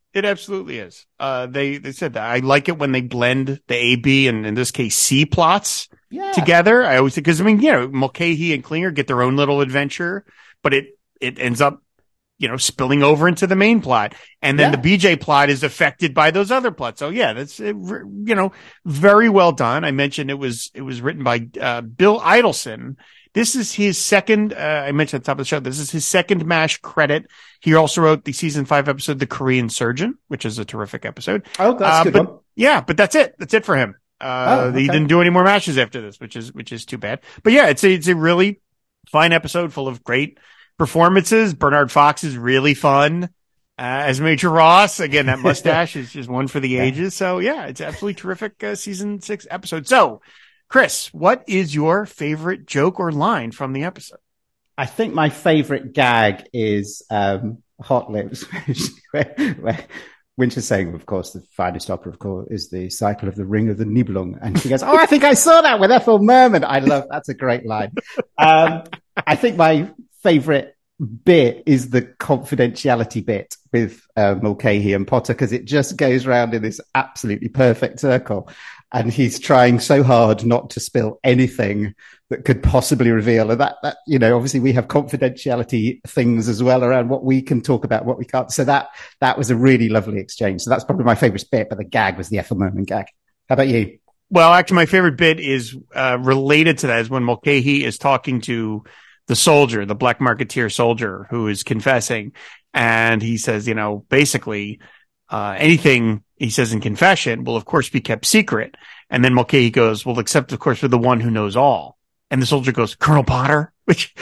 It absolutely is. Uh, they, they said that. I like it when they blend the A, B, and in this case, C plots Yeah. together. I always think, because I mean, you know, Mulcahy and Klinger get their own little adventure, but it, it ends up, you know, spilling over into the main plot. And then Yeah. the B J plot is affected by those other plots. So yeah, that's, it, you know, very well done. I mentioned it was, it was written by, uh, Bill Idelson. This is his second, uh, I mentioned at the top of the show, this is his second MASH credit. He also wrote the season five episode, The Korean Surgeon, which is a terrific episode. Oh, that's Uh, a good but one. yeah, but that's it. That's it for him. Uh, Oh, okay. he didn't do any more matches after this, which is, which is too bad. But yeah, it's a, it's a really fine episode full of great performances. Bernard Fox is really fun, uh, as Major Ross. Again, that mustache is just one for the Yeah. ages. So yeah, it's absolutely terrific, uh, season six episode. So Chris, what is your favorite joke or line from the episode? I think my favorite gag is um, Hot Lips, where, where Winter's saying, of course, the finest opera, of course, is the cycle of the Ring of the Nibelung. And she goes, oh, I think I saw that with Ethel Merman. I love, that's a great line. Um, I think my favorite bit is the confidentiality bit with uh, Mulcahy and Potter, because it just goes round in this absolutely perfect circle. And he's trying so hard not to spill anything that could possibly reveal. And that, that, you know, obviously we have confidentiality things as well around what we can talk about, what we can't. So that, that was a really lovely exchange. So that's probably my favorite bit, but the gag was the Ethel Merman gag. How about you? Well, actually, my favorite bit is, uh, related to that is when Mulcahy is talking to the soldier, the black marketeer soldier who is confessing. And he says, you know, basically, uh, anything he says in confession will, of course, be kept secret. And then Mulcahy goes, well, except, of course, for the one who knows all. And the soldier goes, Colonel Potter, which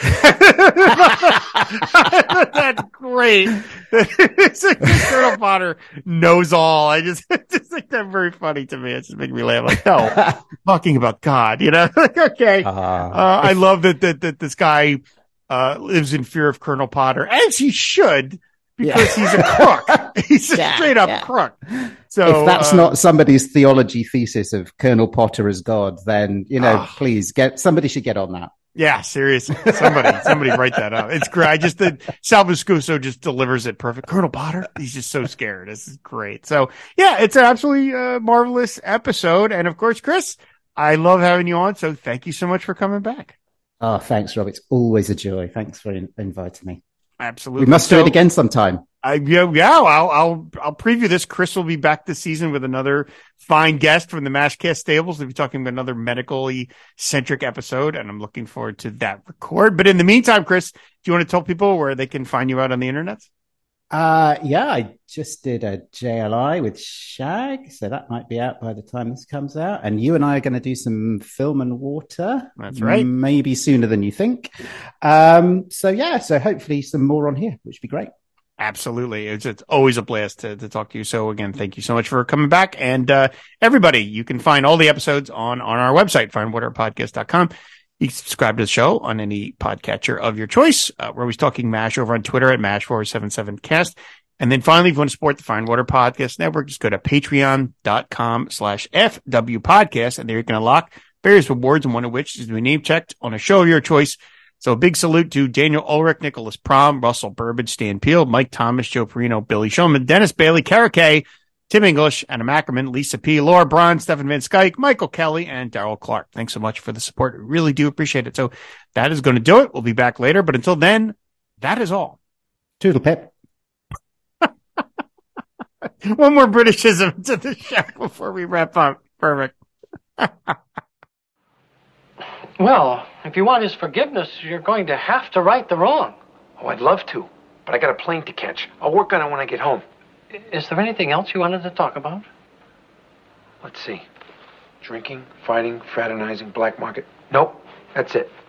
that's great. It's like Colonel Potter knows all. I just, just think that very funny to me. It just makes me laugh. Like, no, talking about God, you know, like, okay. Uh, Uh, I love that, that, that this guy, uh, lives in fear of Colonel Potter, as he should, because Yeah. he's a crook. He's a Yeah, straight up yeah. crook. So if that's uh, not somebody's theology thesis of Colonel Potter as God, then, you know, Oh. please get, somebody should get on that. yeah, seriously, somebody, somebody write that up. It's great. I just did. Salvo Scuso just delivers it perfect. Colonel Potter, he's just so scared. This is great. So yeah, it's an absolutely uh, marvelous episode. And of course, Chris, I love having you on. So thank you so much for coming back. Oh, thanks, Rob. It's always a joy. Thanks for in- inviting me. Absolutely. We must do So- it again sometime. I, yeah, yeah, I'll, I'll, I'll preview this. Chris will be back this season with another fine guest from the MASHcast stables. We'll be talking about another medically centric episode, and I'm looking forward to that record. But in the meantime, Chris, do you want to tell people where they can find you out on the internet? Uh, yeah, I just did a J L I with Shag, so that might be out by the time this comes out. And you and I are going to do some film and water. That's right. Maybe sooner than you think. Um, so yeah, so hopefully some more on here, which would be great. Absolutely. It's, it's always a blast to, to talk to you. So again, thank you so much for coming back. And, uh, everybody, you can find all the episodes on, on our website, find water podcast dot com. You can subscribe to the show on any podcatcher of your choice. Uh, we're always talking MASH over on Twitter at MASH four seven seven cast. And then finally, if you want to support the Fine Water Podcast Network, just go to patreon.com slash FW podcast. And there you can unlock various rewards, and one of which is to be name checked on a show of your choice. So a big salute to Daniel Ulrich, Nicholas Prom, Russell Burbage, Stan Peel, Mike Thomas, Joe Perino, Billy Showman, Dennis Bailey, Kara Kay, Tim English, Anna Mackerman, Lisa P., Laura Braun, Stephen Van Skyke, Michael Kelly, and Daryl Clark. Thanks so much for the support. We really do appreciate it. So that is going to do it. We'll be back later. But until then, that is all. Toodle pip. One more Britishism to the show before we wrap up. Perfect. Well, if you want his forgiveness, you're going to have to right the wrong. Oh, I'd love to, but I got a plane to catch. I'll work on it when I get home. I- Is there anything else you wanted to talk about? Let's see. Drinking, fighting, fraternizing, black market. Nope, that's it.